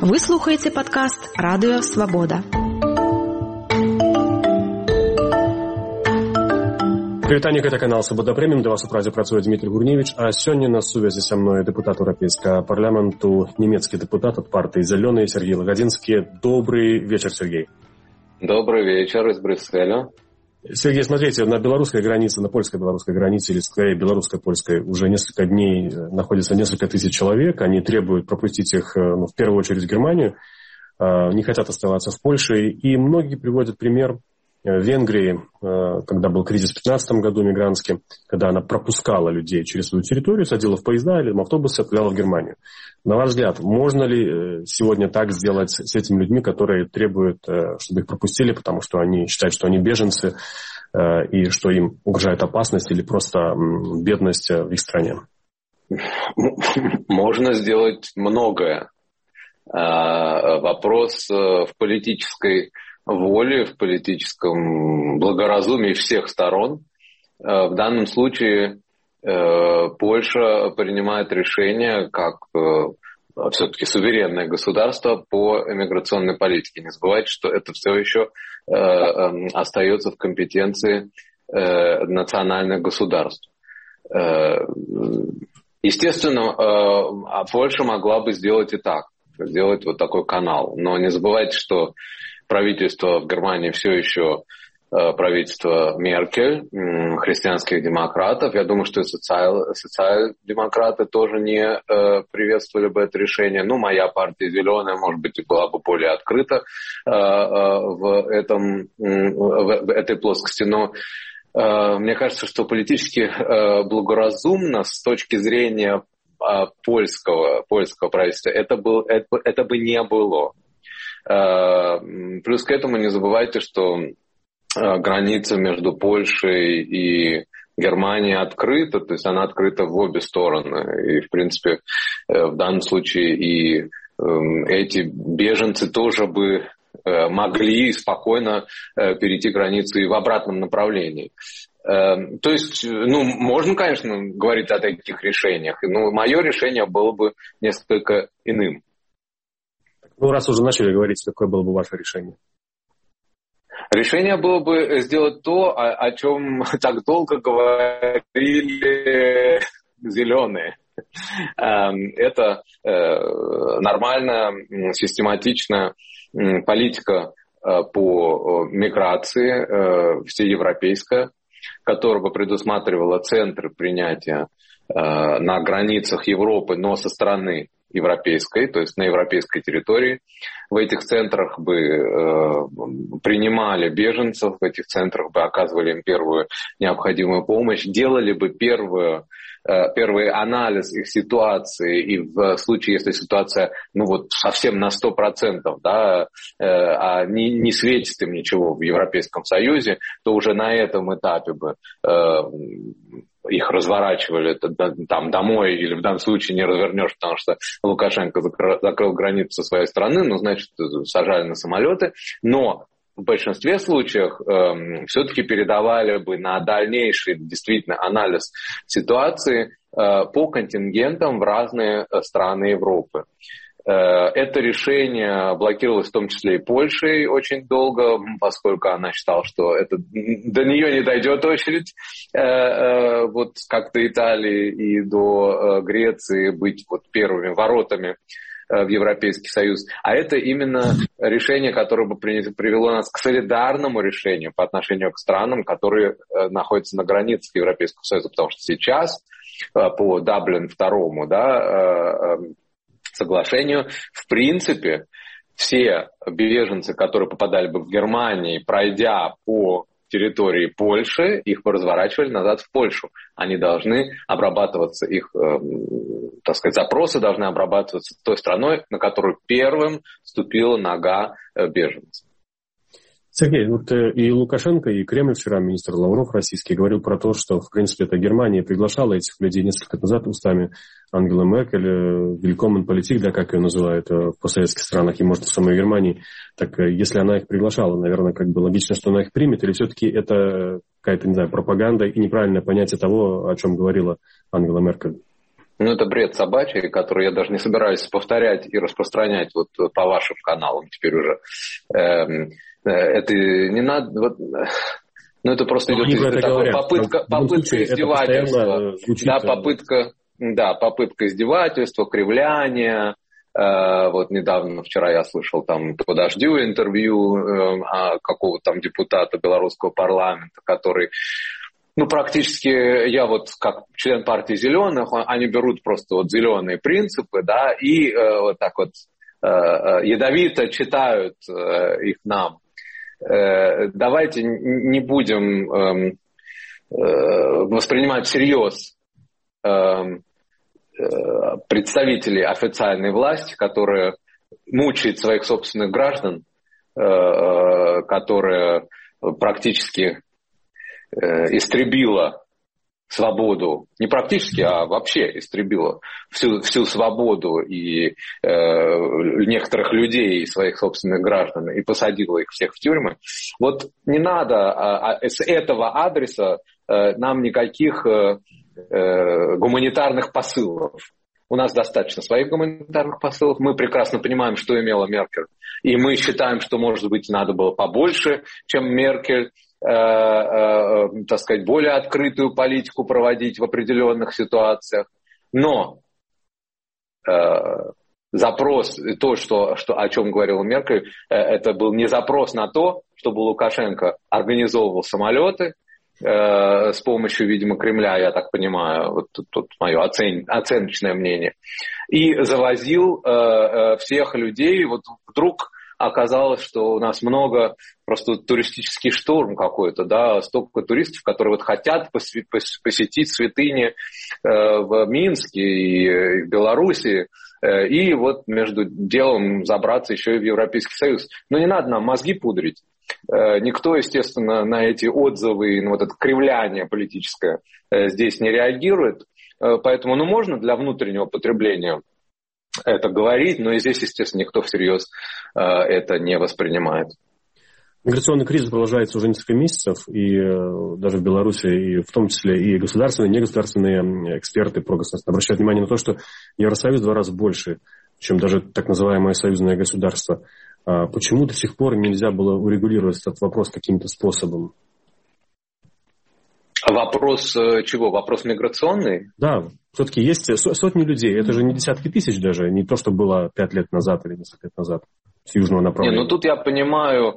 Вы слухаеце падкаст Радыё Свабода. Вітанне, гэта канал Свабода Прэміум. Для вас у празе працуе Дмітрий Гурневіч, а сёння на сувязі са мной дэпутат Еўрапейскага парламенту, нямецкі дэпутат ад партыі «Зелёныя» Сергей Лагодинский. Добрый вечер, Сергей. Добрый вечер из Брюсселя. Сергей, смотрите, на белорусской границе, на польско-белорусской границе, или скорее белорусско-польской, уже несколько дней находится несколько тысяч человек. Они требуют пропустить их, в первую очередь, в Германию, не хотят оставаться в Польше. И многие приводят пример Венгрии, когда был кризис в 2015 году мигрантский, когда она пропускала людей через свою территорию, садила в поезда или в автобусы, отправляла в Германию. На ваш взгляд, можно ли сегодня так сделать с этими людьми, которые требуют, чтобы их пропустили, потому что они считают, что они беженцы и что им угрожает опасность или просто бедность в их стране? Можно сделать многое. Вопрос в политической воли, в политическом благоразумии всех сторон. В данном случае Польша принимает решение как все-таки суверенное государство по эмиграционной политике. Не забывайте, что это все еще остается в компетенции национальных государств. Естественно, Польша могла бы сделать и так, сделать вот такой канал. Но не забывайте, что правительство в Германии все еще правительство Меркель, христианских демократов. Я думаю, что и социал-демократы тоже не приветствовали бы это решение. Моя партия «Зеленая», может быть, была бы более открыта в этой плоскости. Но мне кажется, что политически благоразумно с точки зрения польского правительства это бы не было. Плюс к этому не забывайте, что граница между Польшей и Германией открыта, то есть она открыта в обе стороны. И, в принципе, в данном случае и эти беженцы тоже бы могли спокойно перейти границу и в обратном направлении. То есть, можно, конечно, говорить о таких решениях, но мое решение было бы несколько иным. Раз уже начали говорить, какое было бы ваше решение? Решение было бы сделать то, о чем так долго говорили «зеленые». Это нормальная, систематичная политика по миграции, всеевропейская, которая бы предусматривала центры принятия на границах Европы, но со стороны европейской, то есть на европейской территории. В этих центрах бы принимали беженцев, в этих центрах бы оказывали им первую необходимую помощь, делали бы первый анализ их ситуации, и в случае, если ситуация совсем на 100%, а не светит им ничего в Европейском Союзе, то уже на этом этапе бы их разворачивали там домой, или в данном случае не развернешь, потому что Лукашенко закрыл границу со своей стороны, значит, сажали на самолеты. Но в большинстве случаев все-таки передавали бы на дальнейший действительно анализ ситуации по контингентам в разные страны Европы. Это решение блокировалось в том числе и Польшей очень долго, поскольку она считала, что до нее не дойдет очередь, как до Италии и до Греции быть первыми воротами в Европейский Союз. А это именно решение, которое бы привело нас к солидарному решению по отношению к странам, которые находятся на границах Европейского Союза. Потому что сейчас по Даблин 2 соглашению, в принципе, все беженцы, которые попадали бы в Германию, пройдя по территории Польши, их бы разворачивали назад в Польшу. Они должны обрабатываться, их, запросы должны обрабатываться той страной, на которую первым ступила нога беженца. Сергей, и Лукашенко, и Кремль вчера, министр Лавров российский, говорил про то, что, в принципе, это Германия приглашала этих людей несколько лет назад устами Ангелы Меркель, «Willkommen Politik», как ее называют в постсоветских странах, и, может, в самой Германии. Так если она их приглашала, наверное, логично, что она их примет, или все-таки это какая-то, пропаганда и неправильное понятие того, о чем говорила Ангела Меркель? Ну, это бред собачий, который я даже не собираюсь повторять и распространять вот по вашим каналам теперь уже. Это не надо... Вот, ну, это просто идет попытка издевательства. Попытка издевательства, кривляния. Вот недавно, вчера я слышал там по «Дождю» интервью какого-то там депутата белорусского парламента, который... Ну, практически я вот как член партии «Зеленых», они берут просто вот зеленые принципы, да, и вот так вот ядовито читают их нам. Давайте не будем воспринимать всерьез представителей официальной власти, которые мучают своих собственных граждан, которые практически истребила свободу, не практически, а вообще истребила всю свободу и некоторых людей, своих собственных граждан, и посадила их всех в тюрьмы. Вот не надо с этого адреса нам никаких гуманитарных посылов. У нас достаточно своих гуманитарных посылов. Мы прекрасно понимаем, что имела Меркель. И мы считаем, что, может быть, надо было побольше, чем Меркель, так сказать, более открытую политику проводить в определенных ситуациях. Но запрос, то, о чем говорила Меркель, это был не запрос на то, чтобы Лукашенко организовывал самолеты с помощью, видимо, Кремля, я так понимаю, вот тут мое оценочное мнение, и завозил всех людей. Вот вдруг оказалось, что у нас много, просто туристический шторм какой-то, да, столько туристов, которые вот хотят посетить святыни в Минске и в Беларуси, и вот между делом забраться еще и в Европейский Союз. Но не надо нам мозги пудрить. Никто, естественно, на эти отзывы, на вот это кривляние политическое здесь не реагирует. Поэтому, можно для внутреннего потребления это говорить, но и здесь, естественно, никто всерьез это не воспринимает. Миграционный кризис продолжается уже несколько месяцев, и даже в Беларуси, и в том числе и государственные, и негосударственные эксперты прогосударственные обращают внимание на то, что Евросоюз в 2 раза больше, чем даже так называемое союзное государство. Почему до сих пор нельзя было урегулировать этот вопрос каким-то способом? Вопрос чего? Вопрос миграционный? Да, все-таки есть сотни людей. Это же не десятки тысяч даже, не то, что было 5 лет назад или несколько лет назад с южного направления. Тут я понимаю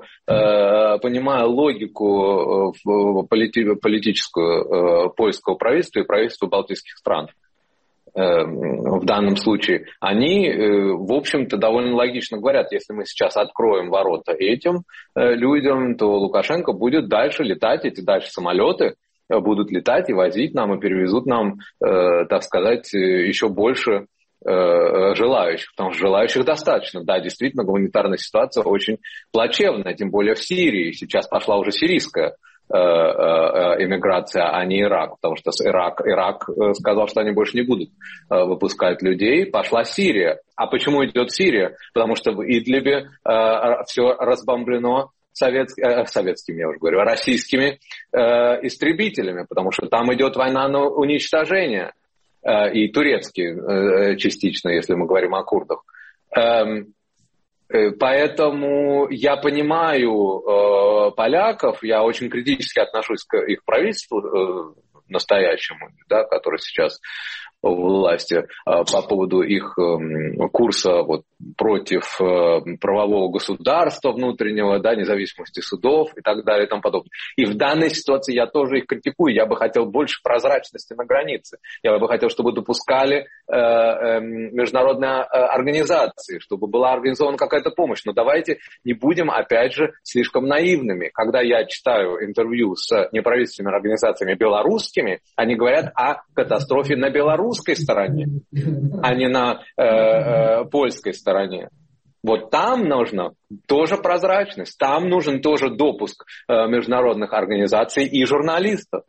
логику политическую польского правительства и правительства балтийских стран. В данном случае, они, в общем-то, довольно логично говорят, если мы сейчас откроем ворота этим людям, то Лукашенко будет дальше летать, эти дальше самолеты будут летать и возить нам, и перевезут нам, так сказать, еще больше желающих, потому что желающих достаточно. Да, действительно, гуманитарная ситуация очень плачевная, тем более в Сирии. Сейчас пошла уже сирийская иммиграция, а не Ирак, потому что Ирак сказал, что они больше не будут выпускать людей. Пошла Сирия. А почему идет Сирия? Потому что в Идлибе все разбомблено советскими, я уже говорю, российскими истребителями, потому что там идет война на уничтожение, и турецкие частично, если мы говорим о курдах. Поэтому я понимаю поляков, я очень критически отношусь к их правительству настоящему, да, который сейчас в власти, по поводу их курса вот, против правового государства внутреннего, да, независимости судов и так далее и тому подобное. И в данной ситуации я тоже их критикую. Я бы хотел больше прозрачности на границе. Я бы хотел, чтобы допускали международные организации, чтобы была организована какая-то помощь. Но давайте не будем, опять же, слишком наивными. Когда я читаю интервью с неправительственными организациями белорусскими, они говорят о катастрофе на белорусской стороне, а не на польской стороне. Вот там нужна тоже прозрачность, там нужен тоже допуск международных организаций и журналистов.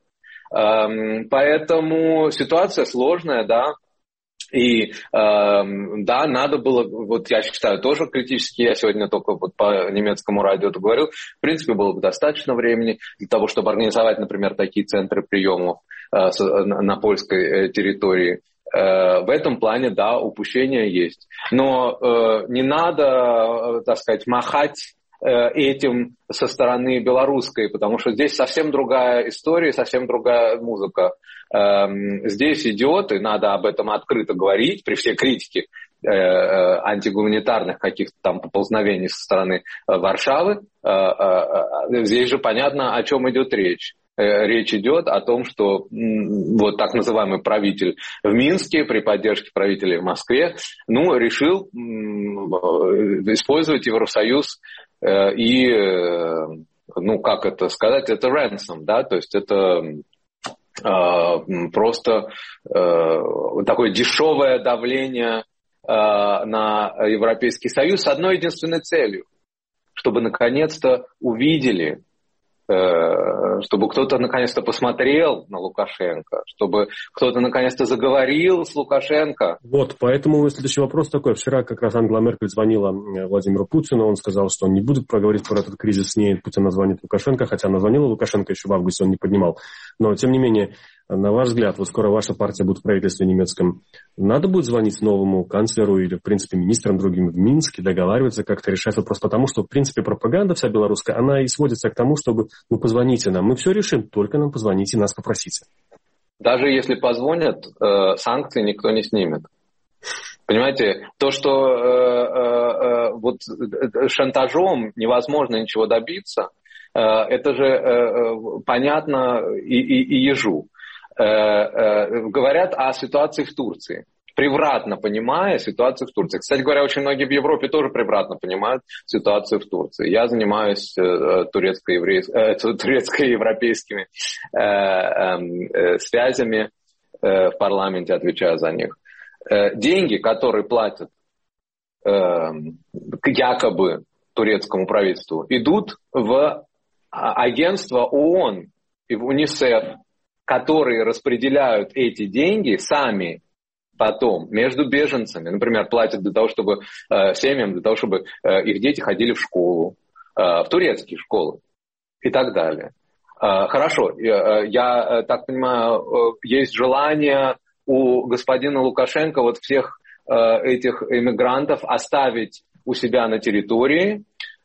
Поэтому ситуация сложная, да. И да, надо было, вот я считаю, тоже критически, я сегодня только вот по немецкому радио это говорил, в принципе, было бы достаточно времени для того, чтобы организовать, например, такие центры приемов на польской территории. В этом плане, да, упущения есть. Но не надо, так сказать, махать этим со стороны белорусской, потому что здесь совсем другая история, совсем другая музыка. Здесь идет, и надо об этом открыто говорить, при всей критике антигуманитарных каких-то там поползновений со стороны Варшавы. Здесь же понятно, о чем идет речь. Речь идет о том, что вот так называемый правитель в Минске при поддержке правителей в Москве решил использовать Евросоюз и, как это сказать, это ransom, да, то есть это просто такое дешевое давление на Европейский Союз с одной единственной целью, чтобы наконец-то увидели, чтобы кто-то наконец-то посмотрел на Лукашенко, чтобы кто-то наконец-то заговорил с Лукашенко. Вот, поэтому следующий вопрос такой. Вчера как раз Ангела Меркель звонила Владимиру Путину, он сказал, что он не будет проговорить про этот кризис с ней, Путин назвонит Лукашенко, хотя она звонила Лукашенко еще в августе, он не поднимал. Но, тем не менее, на ваш взгляд, вот скоро ваша партия будет в правительстве немецком, надо будет звонить новому канцлеру или, в принципе, министрам другим в Минске, договариваться, как-то решать вопрос, потому что, в принципе, пропаганда вся белорусская, она и сводится к тому, чтобы, позвоните нам, мы все решим, только нам позвоните, нас попросите. Даже если позвонят, санкции никто не снимет. Понимаете, то, что шантажом невозможно ничего добиться, это же понятно и ежу. Говорят о ситуации в Турции, превратно понимая ситуацию в Турции. Кстати говоря, очень многие в Европе тоже превратно понимают ситуацию в Турции. Я занимаюсь турецко-европейскими связями в парламенте, отвечаю за них. Деньги, которые платят якобы турецкому правительству, идут в агентство ООН и в УНИСЕФ, которые распределяют эти деньги сами потом между беженцами. Например, платят для того, чтобы семьям, для того, чтобы их дети ходили в школу, в турецкие школы и так далее. Хорошо, я так понимаю, есть желание у господина Лукашенко вот всех этих иммигрантов оставить у себя на территории.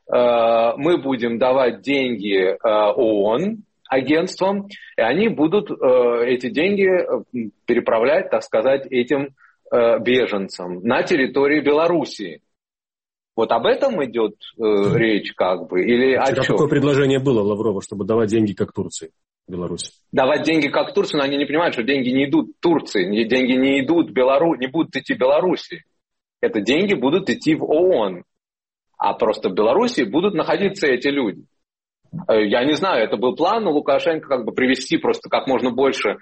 Мы будем давать деньги ООН, агентствам, и они будут эти деньги переправлять, так сказать, этим беженцам на территории Белоруссии. Вот об этом идет речь как бы? Или о чем? Такое предложение было Лаврова, чтобы давать деньги как Турции, Беларуси. Давать деньги как Турции, но они не понимают, что деньги не идут Турции, деньги не идут не будут идти Белоруссии. Это деньги будут идти в ООН. А просто в Белоруссии будут находиться эти люди. Я не знаю, это был план у Лукашенко как бы привести просто как можно больше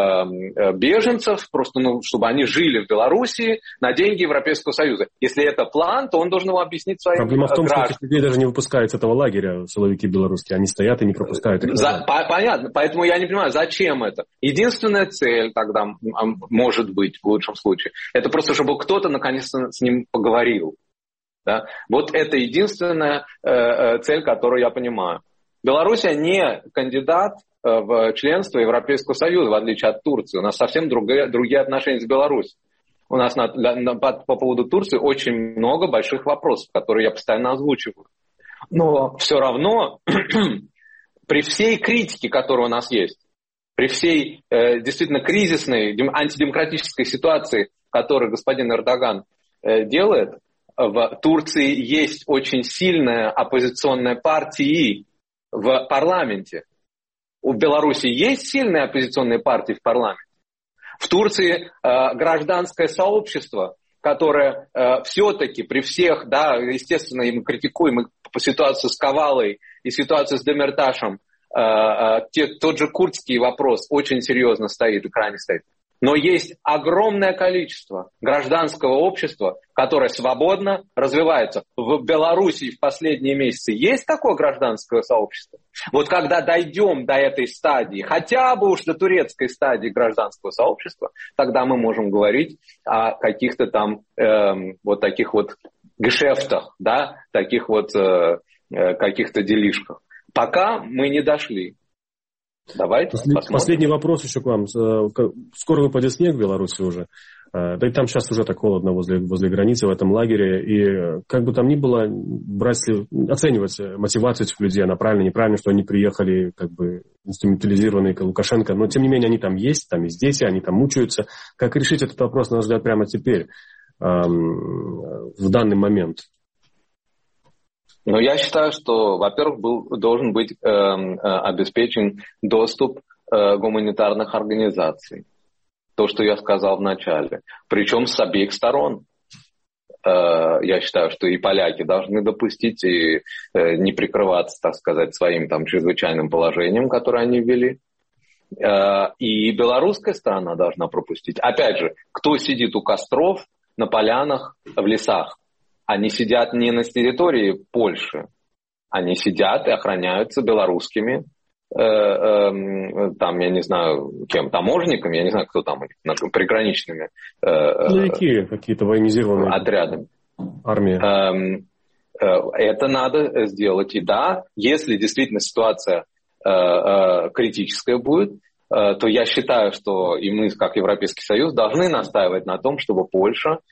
беженцев, просто, чтобы они жили в Белоруссии на деньги Европейского Союза. Если это план, то он должен его объяснить своим гражданам. Проблема в том, гражданам. что этих людей даже не выпускают с этого лагеря, силовики белорусские. Они стоят и не пропускают их. Понятно, поэтому я не понимаю, зачем это. Единственная цель тогда, может быть, в лучшем случае, это просто, чтобы кто-то наконец-то с ним поговорил. Да? Вот это единственная цель, которую я понимаю. Белоруссия не кандидат в членство Европейского Союза, в отличие от Турции. У нас совсем другие отношения с Беларусью. У нас по поводу Турции очень много больших вопросов, которые я постоянно озвучиваю. Но все равно, при всей критике, которая у нас есть, при всей действительно кризисной антидемократической ситуации, которую господин Эрдоган делает, в Турции есть очень сильная оппозиционная партия в парламенте. У Беларуси есть сильные оппозиционные партии в парламенте. В Турции гражданское сообщество, которое все-таки при всех, да, естественно, мы критикуем по ситуации с Кавалой и ситуацию с Демирташем, тот же курдский вопрос очень серьезно стоит, и крайне стоит. Но есть огромное количество гражданского общества, которое свободно развивается. В Беларуси в последние месяцы есть такое гражданское сообщество? Вот когда дойдем до этой стадии, хотя бы уж до турецкой стадии гражданского сообщества, тогда мы можем говорить о каких-то там вот таких вот гешефтах, да, таких вот каких-то делишках. Пока мы не дошли. Давайте посмотрим. Последний вопрос еще к вам. Скоро выпадет снег в Беларуси уже. Да и там сейчас уже так холодно возле границы, в этом лагере. И как бы там ни было, оценивать мотивацию этих людей, она правильно, неправильно, что они приехали как бы инструментализированные к Лукашенко. Но тем не менее они там есть дети, они там мучаются. Как решить этот вопрос, на наш взгляд, прямо теперь, в данный момент? Ну, я считаю, что, во-первых, должен быть обеспечен доступ гуманитарных организаций. То, что я сказал в начале. Причем с обеих сторон. Я считаю, что и поляки должны допустить и не прикрываться, так сказать, своим там чрезвычайным положением, которое они ввели. И белорусская сторона должна пропустить. Опять же, кто сидит у костров, на полянах, в лесах? Они сидят не на территории Польши. Они сидят и охраняются белорусскими там, я не знаю, кем, таможниками, я не знаю, кто там, приграничными какие-то военизированные отрядами. Армия. Это надо сделать. И да, если действительно ситуация критическая будет, то я считаю, что и мы, как Европейский Союз, должны настаивать на том, чтобы Польша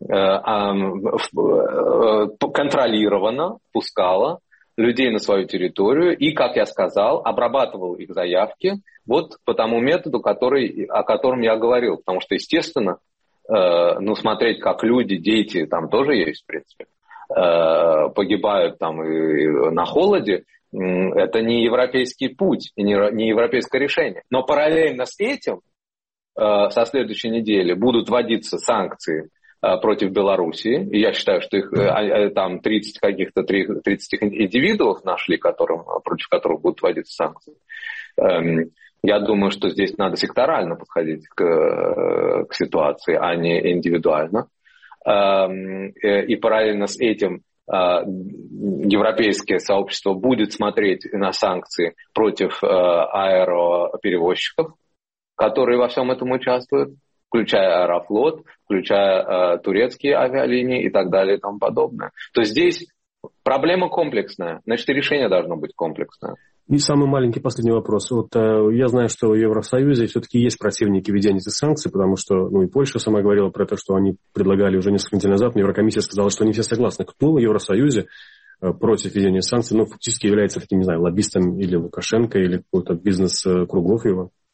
контролированно пускала людей на свою территорию и, как я сказал, обрабатывал их заявки вот по тому методу, о котором я говорил. Потому что, естественно, смотреть, как люди, дети, там тоже есть, в принципе, погибают там и на холоде, это не европейский путь и не европейское решение. Но параллельно с этим, со следующей недели будут вводиться санкции против Белоруссии, и я считаю, что их там 30 индивидуумов нашли, против которых будут вводиться санкции. Я думаю, что здесь надо секторально подходить к ситуации, а не индивидуально. И параллельно с этим европейское сообщество будет смотреть на санкции против аэроперевозчиков, которые во всем этом участвуют, включая Аэрофлот, включая турецкие авиалинии и так далее и тому подобное. То есть здесь проблема комплексная, значит, и решение должно быть комплексное. И самый маленький последний вопрос. Я знаю, что в Евросоюзе все-таки есть противники введения этих санкций, потому что, и Польша сама говорила про то, что они предлагали уже несколько недель назад, но Еврокомиссия сказала, что они все согласны. Кто в Евросоюзе против введения санкций, фактически является таким, не знаю, лоббистом или Лукашенко, или какой-то бизнес кругов его?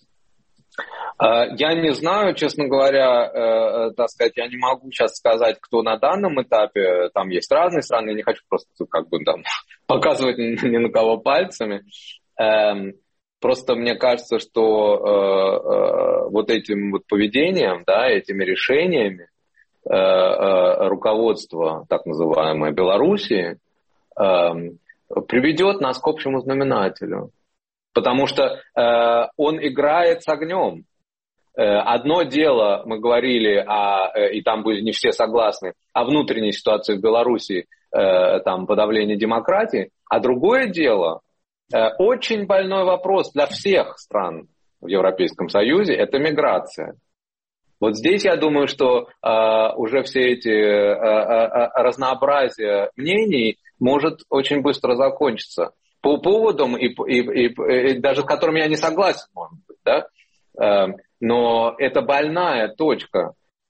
Я не знаю, честно говоря, так сказать, я не могу сейчас сказать, кто на данном этапе. Там есть разные страны, я не хочу просто показывать ни на кого пальцами. Просто мне кажется, что вот этим вот поведением, да, этими решениями руководство, так называемое, Белоруссии, приведет нас к общему знаменателю. Потому что он играет с огнем. Одно дело, мы говорили, и там были не все согласны, о внутренней ситуации в Беларуси, там подавление демократии, а другое дело, очень больной вопрос для всех стран в Европейском Союзе, это миграция. Вот здесь я думаю, что уже все эти разнообразие мнений может очень быстро закончиться. По поводам, и даже с которыми я не согласен, может быть, да? Но это больная точка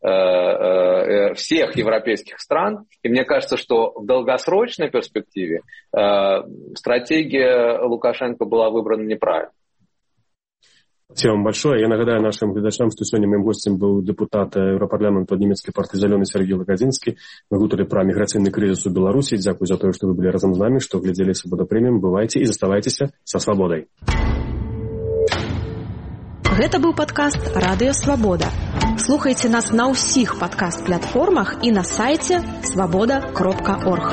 всех европейских стран. И мне кажется, что в долгосрочной перспективе стратегия Лукашенко была выбрана неправильно. Спасибо вам большое. Я нагадаю нашим глядачам, что сегодня моим гостем был депутат Европарламенту нямецкай партии «Зеленый» Сергей Лагодзинский. Мы говорили про миграцыйны крызіс у Беларусі. Дякую за то, что вы были разом с нами, что глядели «Свобода Премиум». Бывайте и заставайтесь со свободой. Гэта быў падкаст «Радыё Свабода». Слухайце нас на ўсіх падкаст-платформах і на сайце свабода.орг.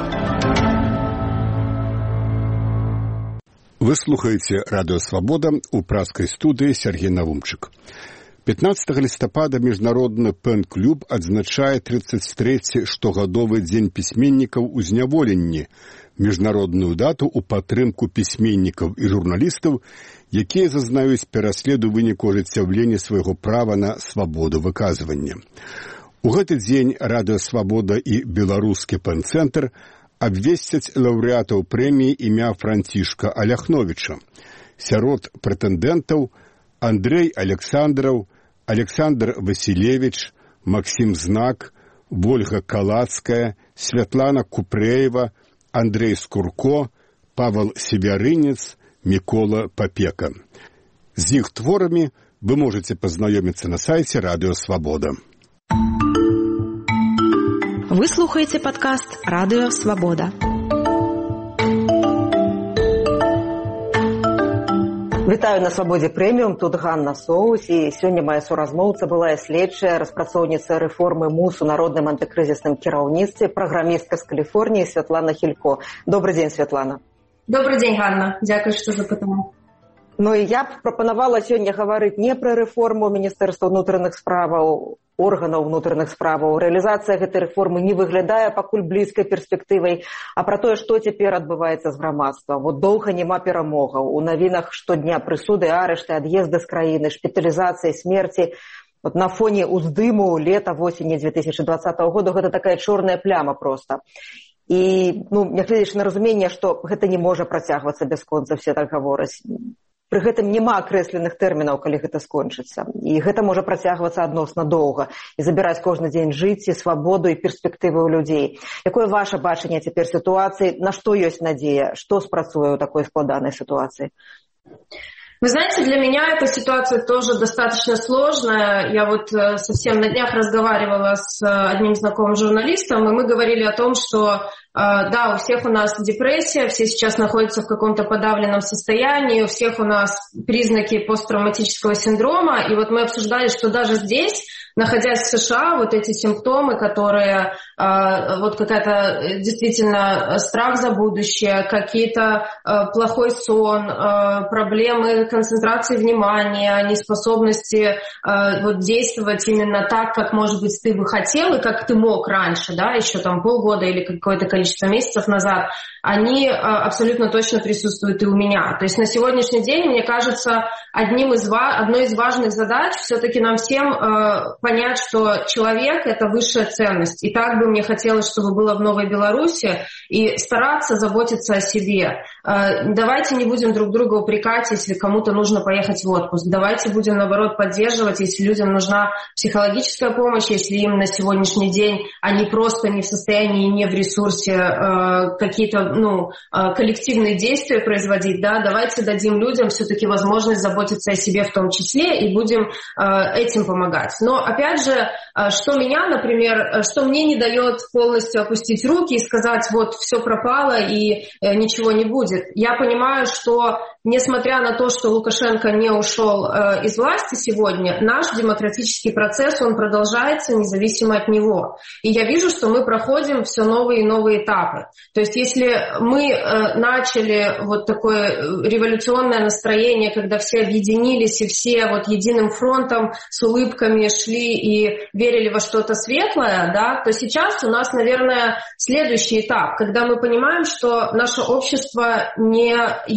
Вы слухаеце «Радыё Свабода» у пражскай студыі Сергей Навумчык. 15 лістапада Міжнародны пэн-клуб адзначае 33-й штогадовы дзень пісьменнікаў у зняволенні, міжнародную дату ў падтрымку пісьменнікаў і журналістаў, якія зазнаюць пераследу выніку ажыццяўлення свайго права на свабоду выказвання. У гэты дзень «Радыё Свабода» і беларускі пэн-цэнтр абвесцяць лаўрэатаў прэміі імя Францішка Аляхновіча. Сярод прэтэндэнтаў Андрей Александраў, Александр Василевич, Максим Знак, Вольга Калацкая, Святлана Купреева, Андрей Скурко, Павел Севярынец, Микола Папека. З іх творамі вы можете познаёміцца на сайце Радыё Свабода. Вы слухаеце падкаст Радыё Свабода. Вітаю на Свабодзе прэміум, тут Ганна Соус, і сёння моя суразмоўца была следчая распрацоўніца рэформы МУС у народным антыкрызісным кіраўніцтве, праграмістка з Каліфорніі Святлана Хілько. Добрый дзень, Святлана. Добрый дзень, Ганна. Дзякуй, што запытала. Ну і я б прапанавала сёння гаварыць не пра рэформу Міністэрства ўнутраных справаў, органаў ўнутраных справаў. Рэалізацыя гэтай рэформы не выглядае пакуль блізкай перспектывай, а пра тое, што цяпер адбываецца з грамадствам. Вот доўга няма перамогаў. У навінах штодня прысуды, арышты, ад'езды з краіны, шпіталізацыі, смерці. Вот на фоне уздыму лета, восені 2020 года гэта такая чорная пляма проста. І, нягледзячы на разуменне, што гэта не можа працягвацца бясконца, все так гавораць. Пры гэтым няма акрэсленых тэрмінаў, калі гэта скончыцца. І гэта можа працягвацца адносна доўга і забіраць кожны дзень жыцці, свабоду і перспектывы ў людзей. Якое ваше бачанне цяпер сітуацыі? На што ёсць надзея? Што спрацуе ў такой складанай сітуацыі? Вы знаете, для меня эта ситуация тоже достаточно сложная. Я вот совсем на днях разговаривала с одним знакомым журналистом, и мы говорили о том, что да, у всех у нас депрессия, все сейчас находятся в каком-то подавленном состоянии, у всех у нас признаки посттравматического синдрома, и вот мы обсуждали, что даже здесь, находясь в США, вот эти симптомы, которые вот какая-то действительно страх за будущее, какие-то плохой сон, проблемы концентрации внимания, неспособности вот действовать именно так, как, может быть, ты бы хотел и как ты мог раньше, да, еще там полгода или какое-то количество месяцев назад, они абсолютно точно присутствуют и у меня. То есть на сегодняшний день, мне кажется, одной из важных задач все-таки нам всем понять, что человек — это высшая ценность. И так бы мне хотелось, чтобы было в Новой Беларуси, и стараться заботиться о себе. Давайте не будем друг друга упрекать, если кому-то нужно поехать в отпуск. Давайте будем, наоборот, поддерживать, если людям нужна психологическая помощь, если им на сегодняшний день они просто не в состоянии, не в ресурсе какие-то коллективные действия производить. Да? Давайте дадим людям все-таки возможность заботиться о себе в том числе и будем этим помогать. Но, опять же, что меня, например, что мне не дает полностью опустить руки и сказать, вот, все пропало и ничего не будет. Я понимаю, что, несмотря на то, что Лукашенко не ушел из власти сегодня, наш демократический процесс, он продолжается независимо от него. И я вижу, что мы проходим все новые и новые этапы. То есть, если мы начали вот такое революционное настроение, когда все объединились и все вот единым фронтом с улыбками шли и верили во что-то светлое, да, то сейчас у нас, наверное, следующий этап, когда мы понимаем, что наше общество не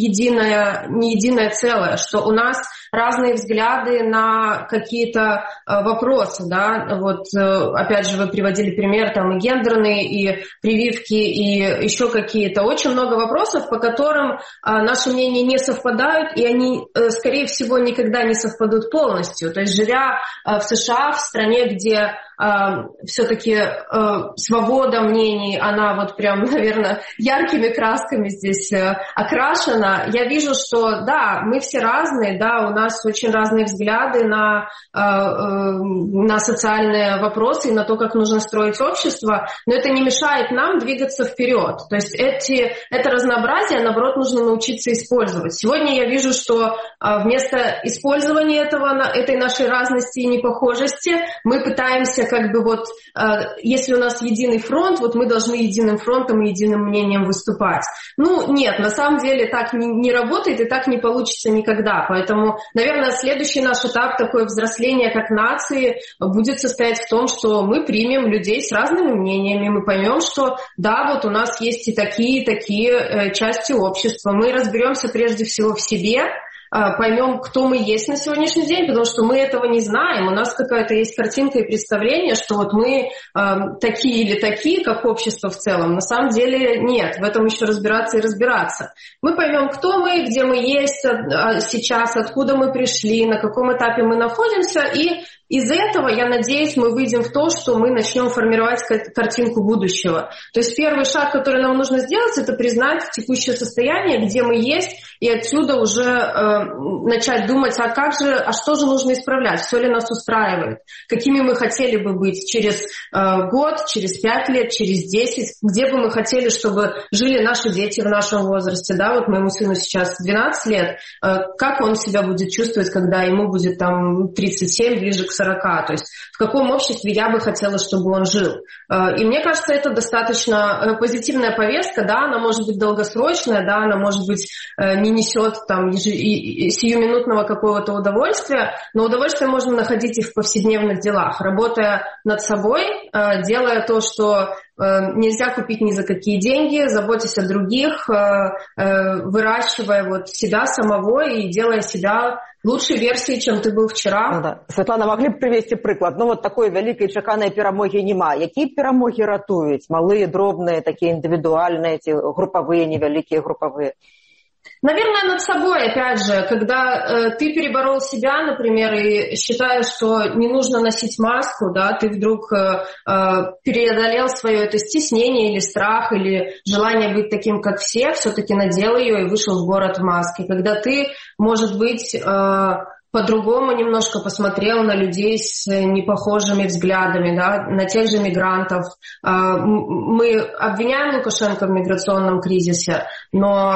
единое целое, что у нас разные взгляды на какие-то вопросы, да, вот опять же вы приводили пример, там и гендерные, и прививки, и еще какие-то, очень много вопросов, по которым наши мнения не совпадают, и они, скорее всего, никогда не совпадут полностью, то есть живя в США, в стране, где все-таки свобода мнений, она вот прям, наверное, яркими красками здесь окрашена. Я вижу, что да, мы все разные, да, у нас очень разные взгляды на социальные вопросы и на то, как нужно строить общество, но это не мешает нам двигаться вперед. То есть это разнообразие, наоборот, нужно научиться использовать. Сегодня я вижу, что вместо использования этой нашей разности и непохожести мы пытаемся как бы вот, если у нас единый фронт, вот мы должны единым фронтом и единым мнением выступать. Ну, нет, на самом деле так не работает и так не получится никогда. Поэтому, наверное, следующий наш этап, такое взросление как нации, будет состоять в том, что мы примем людей с разными мнениями, мы поймем, что да, вот у нас есть и такие части общества. Мы разберемся прежде всего в себе, поймем, кто мы есть на сегодняшний день, потому что мы этого не знаем. У нас какая-то есть картинка и представление, что вот мы такие или такие, как общество в целом. На самом деле нет, в этом еще разбираться и разбираться. Мы поймем, кто мы, где мы есть сейчас, откуда мы пришли, на каком этапе мы находимся, и из этого, я надеюсь, мы выйдем в то, что мы начнем формировать картинку будущего. То есть первый шаг, который нам нужно сделать, это признать текущее состояние, где мы есть, и отсюда уже начать думать, а что же нужно исправлять, все ли нас устраивает, какими мы хотели бы быть через год, через 5 лет, через 10, где бы мы хотели, чтобы жили наши дети в нашем возрасте. Да? Вот моему сыну сейчас 12 лет, как он себя будет чувствовать, когда ему будет там 37, ближе к 40, то есть в каком обществе я бы хотела, чтобы он жил. И мне кажется, это достаточно позитивная повестка, да, она может быть долгосрочная, да, она может быть не несет там сиюминутного какого-то удовольствия, но удовольствие можно находить и в повседневных делах, работая над собой, делая то, что нельзя купить ни за какие деньги, заботясь о других, выращивая вот себя самого и делая себя лучшей версіі, чым ты быў вчера. Ну, да. Святлана, маглі б прывесці прыклад? Ну, вот такой вялікай чаканай перамогі няма. Якія перамогі ратуюць? Малыя, дробныя, такія індывідуальныя, ці групавыя, невялікія групавыя? Наверное, над собой, опять же, когда ты переборол себя, например, и считаешь, что не нужно носить маску, да, ты вдруг преодолел свое это стеснение или страх, или желание быть таким, как все-таки надел ее и вышел в город в маске. Когда ты, может быть, по-другому немножко посмотрел на людей с непохожими взглядами, да, на тех же мигрантов. Мы обвиняем Лукашенко в миграционном кризисе, но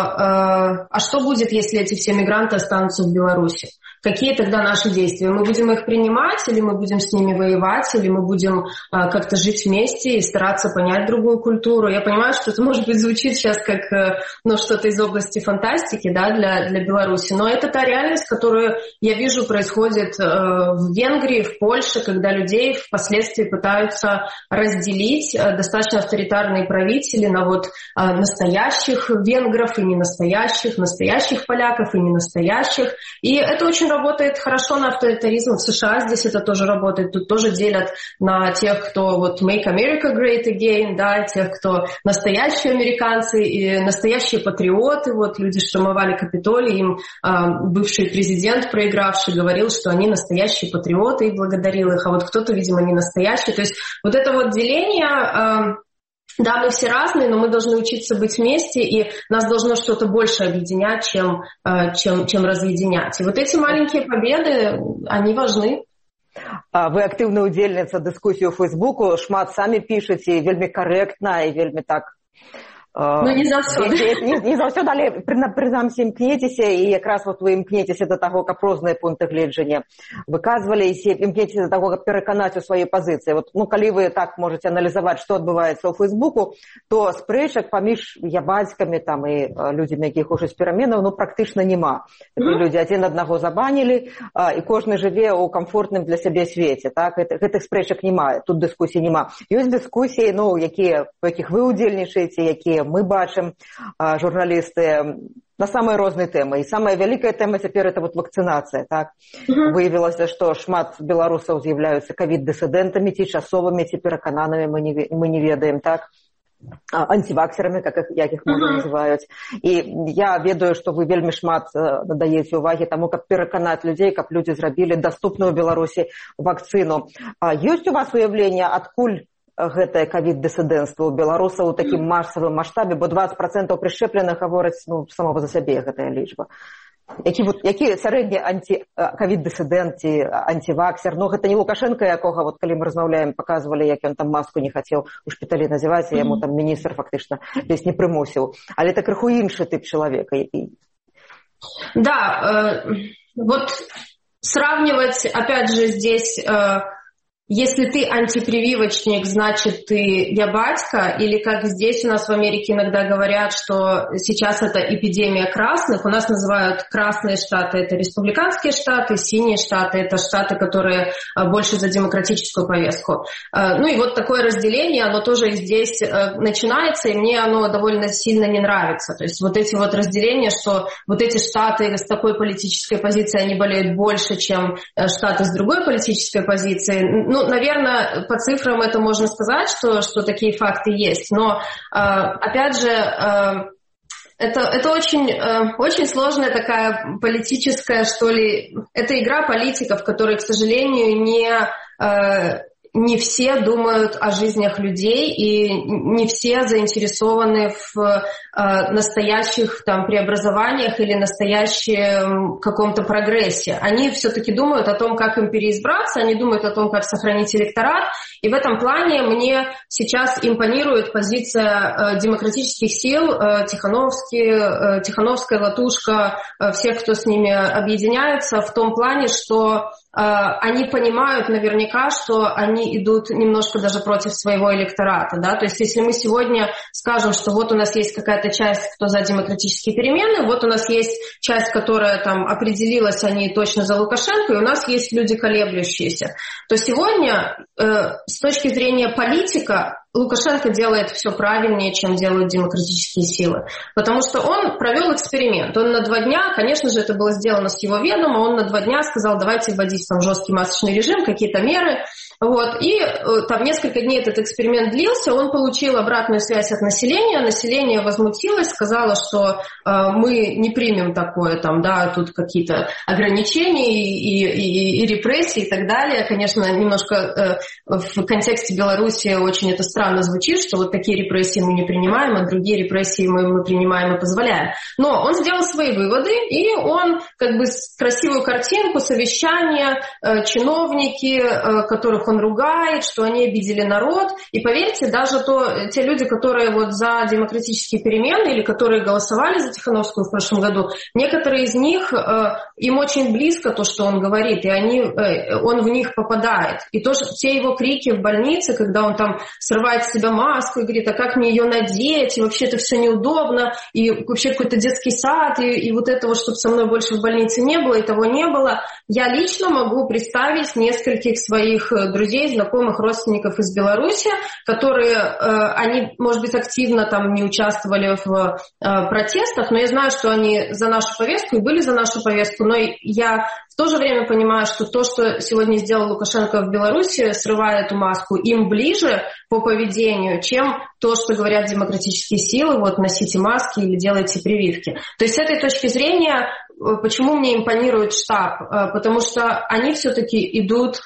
а что будет, если эти все мигранты останутся в Беларуси? Какие тогда наши действия? Мы будем их принимать, или мы будем с ними воевать, или мы будем как-то жить вместе и стараться понять другую культуру? Я понимаю, что это, может быть, звучит сейчас как что-то из области фантастики, да, для Беларуси, но это та реальность, которую я вижу происходит в Венгрии, в Польше, когда людей впоследствии пытаются разделить достаточно авторитарные правители на вот настоящих венгров и не настоящих, настоящих поляков и не настоящих. И это очень работает хорошо на авторитаризм. В США здесь это тоже работает. Тут тоже делят на тех, кто вот Make America Great Again, да, тех, кто настоящие американцы и настоящие патриоты. Вот люди штурмовали Капитолий, им бывший президент, проигравший, говорил, что они настоящие патриоты и благодарил их, а вот кто-то, видимо, не настоящий. То есть вот это вот деление... Да, мы все разные, но мы должны учиться быть вместе, и нас должно что-то больше объединять, чем разъединять. И вот эти маленькие победы, они важны. Вы актыўная ўдзельніца дыскусіі ў Фейсбуку, шмат самі пішаце, вельмі карэктна і вельмі так... Ну, не заўсёды. Не заўсёды, але прынамсі імкнецеся, і якраз вот вы імкнецеся да таго, каб розныя пункты гледжання выказвалі, і імкнецеся да таго, каб пераканаць у сваёй пазіцыі. Вот, ну, калі вы так можаце аналізаваць, што адбываецца ў Фейсбуку, то спрэчак паміж ябацькамі там і людзямі, якіх хочуць пераменаў, ну, практычна няма. Людзі адзін аднаго забанілі, і кожны жыве ў камфортным для сябе свеце. Так? Гэтых спрэчак няма, тут дыскусій няма. Ёсць дыскусіі, ну, у якіх вы ўдзельнічаеце, якія мы бачым, журналісты, на самыя розныя тэмы. І самая вялікая тэма цяпер это вот вакцынацыя. Так? Выявілася, што шмат беларусаў з'яўляюцца ковід-дысідэнтамі, ці часовымі, ці перакананымі, мы не ведаем, так? Антиваксерамі, як іх можа называюць. І я ведаю, што вы вельмі шмат надаеце ўвагі таму, каб пераканаць людзей, каб людзі зрабілі даступную ў Беларусі вакцыну. Ёсць у вас уяўленне, адкуль гэтае ковід-дысідэнцтва ў беларусаў у такім масавым маштабе, бо 20% прышчэпленых гавораць, ну, самого за сябе гэтая лічба. Які сярэдні ковід-дысідэнт ці антиваксер? Ну, гэта не Лукашенко, якога, вот, калі мы размаўляем, паказвалі, як ён там маску не хацеў у шпіталі называць, і яму там міністр фактычна ледзь не прымусіў. Але это крыху іншы тып чалавека. Да, вот сравнивать, опять же, здесь... если ты антипрививочник, значит, ты я батька, или как здесь у нас в Америке иногда говорят, что сейчас это эпидемия красных. У нас называют красные штаты — это республиканские штаты, синие штаты — это штаты, которые больше за демократическую повестку. Ну и вот такое разделение, оно тоже и здесь начинается, и мне оно довольно сильно не нравится. То есть вот эти вот разделения, что вот эти штаты с такой политической позицией, они болеют больше, чем штаты с другой политической позицией. Ну, наверное, по цифрам это можно сказать, что такие факты есть. Но, опять же, это очень сложная такая политическая, что ли, это игра политиков, которые, к сожалению, не все думают о жизнях людей, и не все заинтересованы в настоящих там преобразованиях или настоящем каком-то прогрессе. Они все-таки думают о том, как им переизбраться, они думают о том, как сохранить электорат, и в этом плане мне сейчас импонирует позиция демократических сил, Тихановская, Латушко, всех, кто с ними объединяется, в том плане, что они понимают наверняка, что они идут немножко даже против своего электората, да, то есть если мы сегодня скажем, что вот у нас есть какая-то часть, кто за демократические перемены, вот у нас есть часть, которая там определилась, они точно за Лукашенко, и у нас есть люди колеблющиеся, то сегодня с точки зрения политика Лукашенко делает все правильнее, чем делают демократические силы. Потому что он провел эксперимент. Он на 2 дня, конечно же, это было сделано с его ведома, он на 2 дня сказал, давайте вводить там жесткий масочный режим, какие-то меры. Вот. И там несколько дней этот эксперимент длился, он получил обратную связь от населения, население возмутилось, сказало, что мы не примем такое, там, да, тут какие-то ограничения и репрессии и так далее. Конечно, немножко в контексте Беларуси очень это странно звучит, что вот такие репрессии мы не принимаем, а другие репрессии мы принимаем и позволяем. Но он сделал свои выводы, и он как бы красивую картинку, совещание, чиновники, которых он ругает, что они обидели народ. И поверьте, даже те люди, которые вот за демократические перемены или которые голосовали за Тихановскую в прошлом году, некоторые из них, им очень близко то, что он говорит, и он в них попадает. И тоже те его крики в больнице, когда он там срывает с себя маску и говорит, а как мне ее надеть, и вообще это все неудобно, и вообще какой-то детский сад, и вот этого, чтобы со мной больше в больнице не было, и того не было. Я лично могу представить нескольких своих друзей, знакомых, родственников из Беларуси, которые, они, может быть, активно там не участвовали в протестах, но я знаю, что они за нашу повестку и были за нашу повестку, но я в то же время понимаю, что то, что сегодня сделал Лукашенко в Беларуси, срывая эту маску, им ближе по поведению, чем то, что говорят демократические силы, вот носите маски или делайте прививки. То есть с этой точки зрения, почему мне импонирует штаб? Потому что они все-таки идут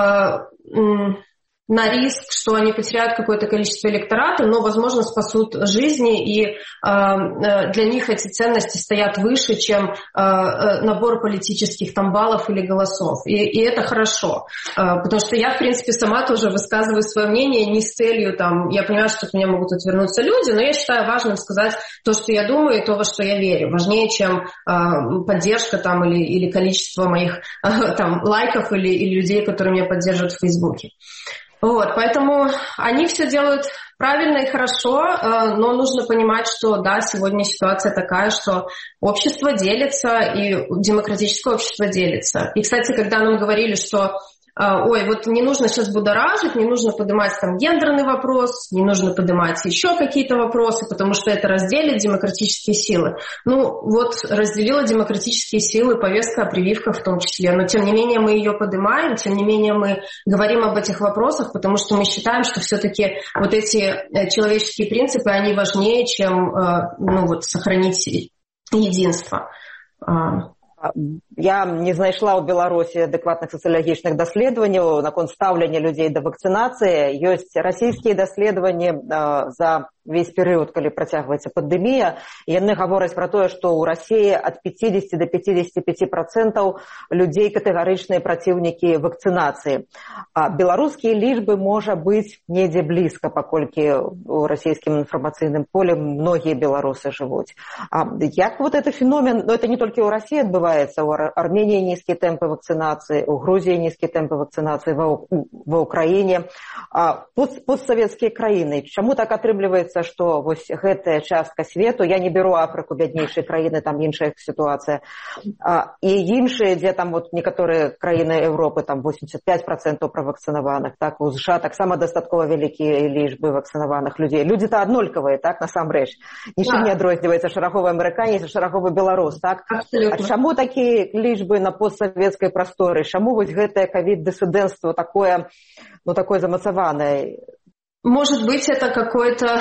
на риск, что они потеряют какое-то количество электората, но, возможно, спасут жизни, и для них эти ценности стоят выше, чем набор политических там баллов или голосов. И это хорошо, потому что я, в принципе, сама тоже высказываю свое мнение не с целью, там, я понимаю, что от меня могут отвернуться люди, но я считаю важным сказать то, что я думаю, и то, во что я верю, важнее, чем поддержка там, или количество моих там, лайков или людей, которые меня поддерживают в Фейсбуке. Вот, поэтому они все делают правильно и хорошо, но нужно понимать, что да, сегодня ситуация такая, что общество делится, и демократическое общество делится. И, кстати, когда нам говорили, что ой, вот не нужно сейчас будоражить, не нужно поднимать там гендерный вопрос, не нужно поднимать еще какие-то вопросы, потому что это разделит демократические силы. Ну, вот разделила демократические силы повестка о прививках в том числе, но тем не менее мы ее поднимаем, тем не менее мы говорим об этих вопросах, потому что мы считаем, что все-таки вот эти человеческие принципы, они важнее, чем сохранить единство. Я не знайшла ў Беларусі адэкватных сацыялагічных даследаванняў наконт стаўлення людзей да вакцынацыі. Ёсць расійскія даследаванні за весь перыяд, калі працягваецца пандэмія. Яны гавораць пра тое, што ў Расіі ад 50 до 55% людзей катэгарычныя праціўнікі вакцынацыі. Беларускія лічбы можа быць недзе блізка, паколькі ў расійскім інфармацыйным поле многія беларусы жывуць. Як вот это феномен, но это не толькі ў Расіі адбываецца, у Армении низкие темпы вакцинации, у Грузии низкие темпы вакцинации, в Украине. Постсоветские краины. Чему так атрымліваецца, что вот гэтая частка свету, я не беру Африку, беднейшие краины, там іншая ситуация, и іншие, где там вот некоторые краины Европы, там 85% провакцинованных, так, у США так само достатково великие лічбы вакцинованных людей. Люди-то аднолькавыя, так, насамрэч. Нічым не адрозніваецца шараговы амерыканец і шараговы беларус, так? Абсолютно. А чаму такія лічбы на постсоветскай прасторы? Чаму вось гэтае ковід-дысідэнцтва такое, ну, такое замацаванае? Может быть, это какой-то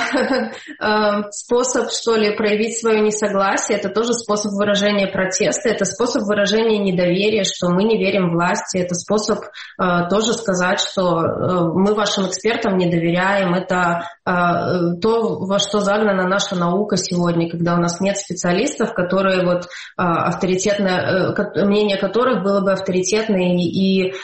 способ, что ли, проявить свое несогласие. Это тоже способ выражения протеста, это способ выражения недоверия, что мы не верим власти. Это способ тоже сказать, что мы вашим экспертам не доверяем. Это то, во что загнана наша наука сегодня, когда у нас нет специалистов, которые вот авторитетно, мнение которых было бы авторитетное, и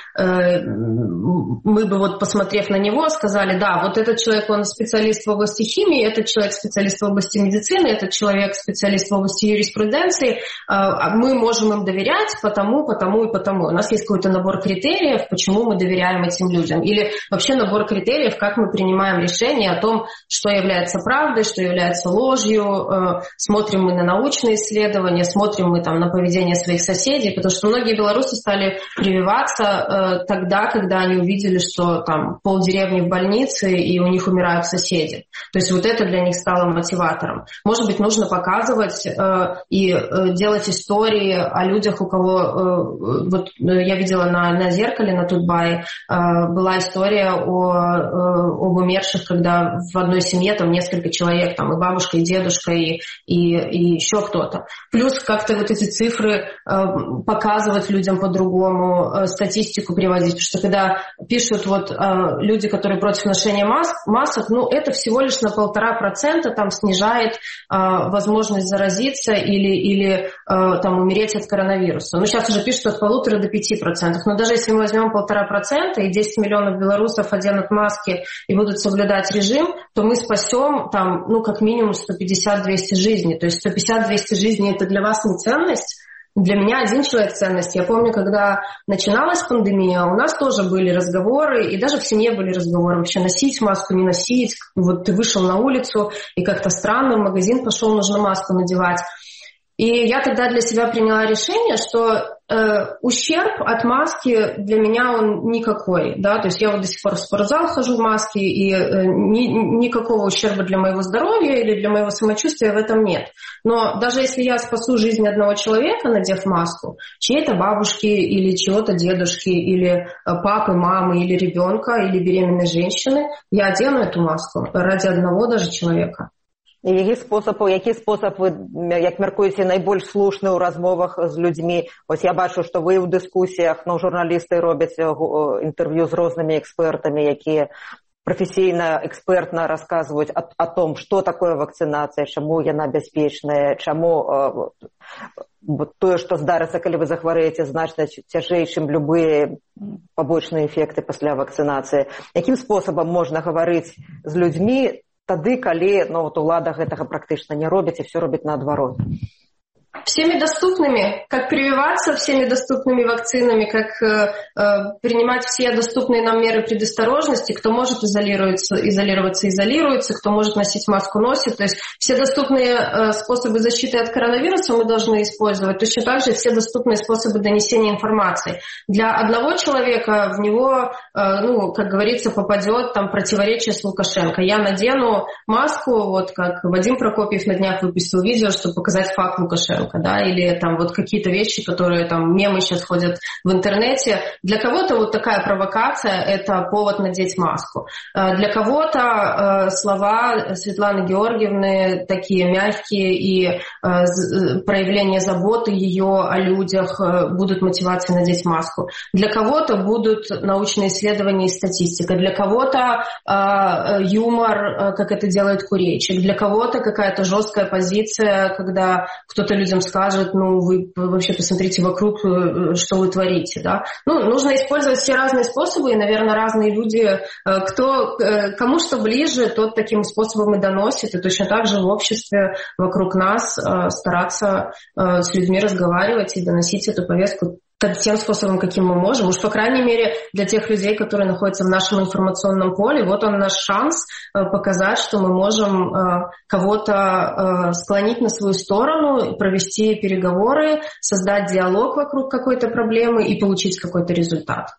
мы бы вот, посмотрев на него, сказали, да, вот этот человек, он специалист в области химии, этот человек специалист в области медицины, этот человек специалист в области юриспруденции, мы можем им доверять потому и потому. У нас есть какой-то набор критериев, почему мы доверяем этим людям. Или вообще набор критериев, как мы принимаем решение о том, что является правдой, что является ложью. Смотрим мы на научные исследования, смотрим мы там на поведение своих соседей, потому что многие белорусы стали прививаться тогда, когда они увидели, что там полдеревни в больнице, и у них умирают соседи. То есть вот это для них стало мотиватором. Может быть, нужно показывать и делать истории о людях, у кого... вот я видела на зеркале, на Тутбае, была история об умерших, когда в одной семье там несколько человек, там и бабушка, и дедушка, и еще кто-то. Плюс как-то вот эти цифры показывать людям по-другому, статистику приводить. Потому что когда пишут вот люди, которые против ношения масок, ну, это всего лишь на 1,5% там снижает возможность заразиться или там умереть от коронавируса. Ну, сейчас уже пишут от 1,5 до 5%. Но даже если мы возьмем 1,5% и 10 миллионов белорусов оденут маски и будут соблюдать режим, то мы спасем там, ну, как минимум 150-200 жизней. То есть 150-200 жизней — это для вас не ценность? Для меня один человек ценность. Я помню, когда начиналась пандемия, у нас тоже были разговоры, и даже в семье были разговоры, вообще носить маску, не носить. Вот ты вышел на улицу, и как-то странно, в магазин пошел, нужно маску надевать. И я тогда для себя приняла решение, что ущерб от маски для меня он никакой, да, то есть я вот до сих пор в спортзал хожу в маске, и никакого ущерба для моего здоровья или для моего самочувствия в этом нет. Но даже если я спасу жизнь одного человека, надев маску, чьей-то бабушки или чьего-то дедушки, или папы, мамы, или ребенка, или беременной женщины, я одену эту маску ради одного даже человека. І які спосаб вы, як мяркуеце, найбольш слушны ў размовах з людзьмі? Вось я бачу, што вы ў дыскусіях, ну, журналісты робяць інтэрв'ю з рознымі экспертамі, якія прафесійна, экспертна расказваюць о том, што такое вакцынацыя, чаму яна бяспечная, чаму тое, што здарыцца, калі вы захварэеце, значна цяжэй, чым любыя пабочныя эфекты пасля вакцынацыі. Якім спосабам можна гаварыць з людзьмі тады, калі, ну, вот улада гэтага практычна не робіць і все робіць наадварот? Всеми доступными, как прививаться всеми доступными вакцинами, как принимать все доступные нам меры предосторожности. Кто может изолируется, кто может носить маску, носит. То есть все доступные способы защиты от коронавируса мы должны использовать. Точно так же все доступные способы донесения информации. Для одного человека в него, ну, как говорится, попадет там противоречие с Лукашенко. Я надену маску, вот как Вадим Прокопьев на днях выпустил видео, чтобы показать факт Лукашенко. Да, или там вот какие-то вещи, которые там мемы сейчас ходят в интернете. Для кого-то вот такая провокация — это повод надеть маску. Для кого-то слова Светланы Георгиевны такие мягкие, и проявление заботы ее о людях будут мотивацией надеть маску. Для кого-то будут научные исследования и статистика. Для кого-то юмор, как это делает Курейчик. Для кого-то какая-то жесткая позиция, когда кто-то людей людям скажет, ну, вы вообще посмотрите вокруг, что вы творите, да. Ну, нужно использовать все разные способы, и, наверное, разные люди, кому что ближе, тот таким способом и доносит, и точно так же в обществе вокруг нас стараться с людьми разговаривать и доносить эту повестку тем способом, каким мы можем. Уж, по крайней мере, для тех людей, которые находятся в нашем информационном поле, вот он наш шанс показать, что мы можем кого-то склонить на свою сторону, провести переговоры, создать диалог вокруг какой-то проблемы и получить какой-то результат.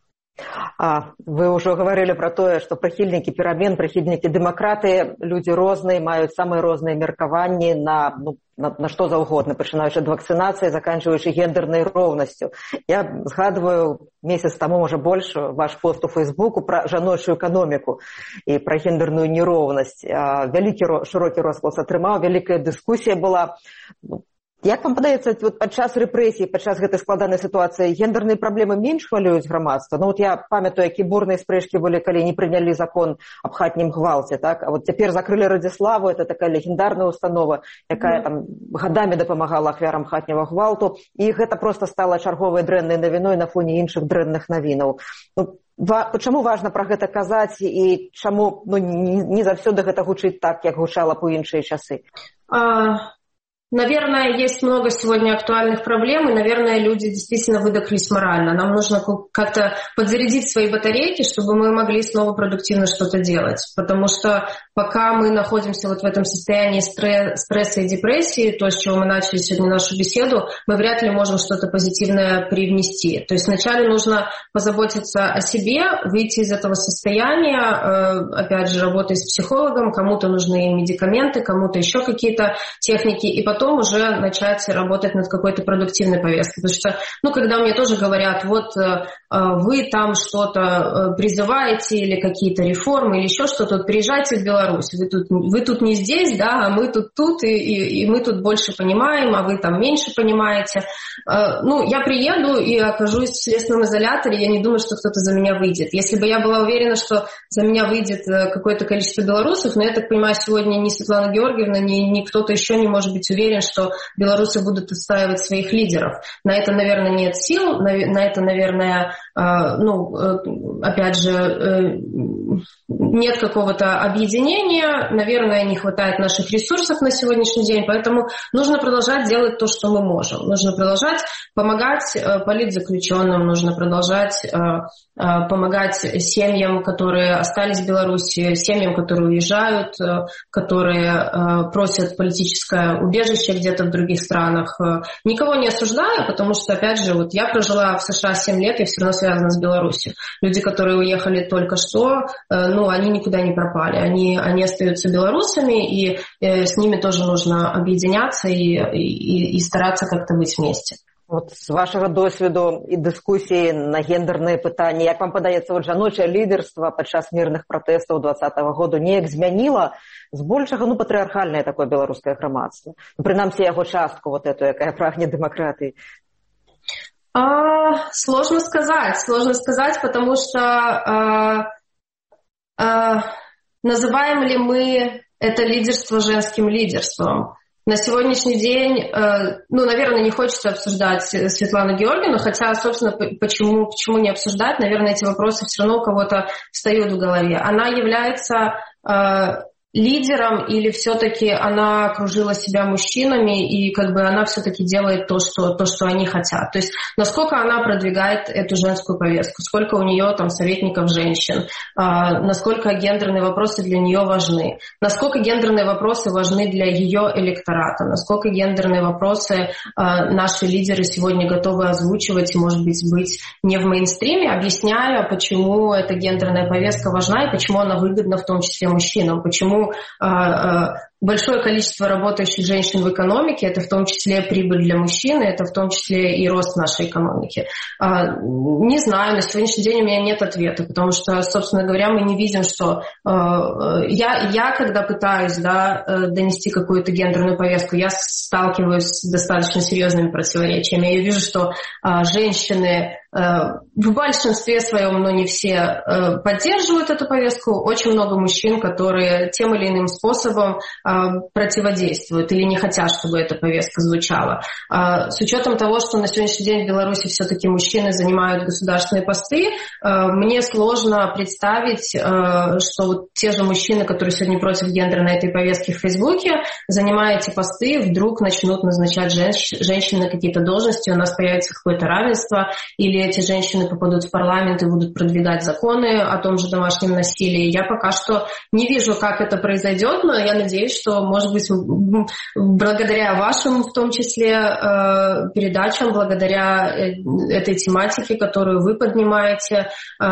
Вы ўжо гаварылі пра тое, што прыхільнікі перамен, прыхільнікі дэмакраты, людзі розныя, маюць самыя розныя меркаванні на што заўгодна, пачынаючы ад вакцынацыі, заканчваючы гендернай роўнасцю. Я згадваю месяц таму, можа больш, ваш пост у Фейсбуку пра жаночую эканоміку і пра гендерную нероўнасць. Вялікі шырокі розгалас атрымаў, вялікая дыскусія была. Як вам падаецца, падчас рэпрэсій, падчас гэтай складанай сітуацыі гендерныя праблемы менш хвалююць грамадства? Ну, я памятаю, які бурныя спрэчкі былі, калі не прынялі закон аб хатнім гвалце, так? А вот цяпер закрылі Радзіславу, это такая легендарная установа, якая там гадамі дапамагала ахвярам хатняга гвалту, і гэта проста стала чарговай дрэннай навіной на фоне іншых дрэнных навінаў. Ну, чаму важна пра гэта казаць і чаму не заўсёды гэта гучыць так, як гучала б у іншыя часы? Наверное, есть много сегодня актуальных проблем, и, наверное, люди действительно выдохлись морально. Нам нужно как-то подзарядить свои батарейки, чтобы мы могли снова продуктивно что-то делать. Потому что пока мы находимся вот в этом состоянии стресса и депрессии, то, с чего мы начали сегодня нашу беседу, мы вряд ли можем что-то позитивное привнести. То есть вначале нужно позаботиться о себе, выйти из этого состояния, опять же, работая с психологом, кому-то нужны медикаменты, кому-то еще какие-то техники, и потом уже начать работать над какой-то продуктивной повесткой. Потому что, когда мне тоже говорят, вот вы там что-то призываете или какие-то реформы или еще что-то, вот приезжайте в Беларусь, вы тут не здесь, да, а мы тут, и мы тут больше понимаем, а вы там меньше понимаете. Я приеду и окажусь в следственном изоляторе, я не думаю, что кто-то за меня выйдет. Если бы я была уверена, что за меня выйдет какое-то количество белорусов, но я так понимаю, сегодня ни Светлана Георгиевна, ни кто-то еще не может быть уверен, что белорусы будут отстаивать своих лидеров. На это, наверное, нет сил, на это, наверное, опять же, нет какого-то объединения, наверное, не хватает наших ресурсов на сегодняшний день, поэтому нужно продолжать делать то, что мы можем. Нужно продолжать помогать политзаключенным, нужно продолжать помогать семьям, которые остались в Беларуси, семьям, которые уезжают, которые просят политическое убежище где-то в других странах. Никого не осуждаю, потому что, опять же, вот я прожила в США 7 лет и все равно связана с Беларусью. Люди, которые уехали только что, они никуда не пропали. Они остаются белорусами, и с ними тоже нужно объединяться и стараться как-то быть вместе. Вот з вашага досвіду і дыскусіі на гендерныя пытанні, як вам падаецца, жаночае лідерства падчас мірных пратэстаў 2020 году неяк змяніла збольшага патрыархальнае такое беларускае грамадства? Прынамсі яго частку эту, якая прагне дэмакратыі. Сложно сказать, потому что называем ли мы это лидерство женским лидерством? На сегодняшний день, наверное, не хочется обсуждать Светлану Георгиевну, хотя, собственно, почему не обсуждать? Наверное, эти вопросы все равно у кого-то встают в голове. Она является лидером или все-таки она окружила себя мужчинами и она все-таки делает то, что они хотят. То есть насколько она продвигает эту женскую повестку, сколько у нее там советников женщин, насколько гендерные вопросы для нее важны, насколько гендерные вопросы важны для ее электората, насколько гендерные вопросы наши лидеры сегодня готовы озвучивать и, может быть не в мейнстриме, объясняя, почему эта гендерная повестка важна и почему она выгодна в том числе мужчинам, почему большое количество работающих женщин в экономике, это в том числе прибыль для мужчин, это в том числе и рост нашей экономики. Не знаю, на сегодняшний день у меня нет ответа, потому что, собственно говоря, мы не видим, что я когда пытаюсь донести какую-то гендерную повестку, я сталкиваюсь с достаточно серьезными противоречиями. Я вижу, что женщины в большинстве своем, но не все, поддерживают эту повестку. Очень много мужчин, которые тем или иным способом противодействуют или не хотят, чтобы эта повестка звучала. С учетом того, что на сегодняшний день в Беларуси все-таки мужчины занимают государственные посты, мне сложно представить, что вот те же мужчины, которые сегодня против гендера на этой повестке в Фейсбуке, занимая эти посты, вдруг начнут назначать женщин на какие-то должности, у нас появится какое-то равенство, или эти женщины попадут в парламент и будут продвигать законы о том же домашнем насилии. Я пока что не вижу, как это произойдет, но я надеюсь, что, может быть, благодаря вашим, в том числе, передачам, благодаря этой тематике, которую вы поднимаете,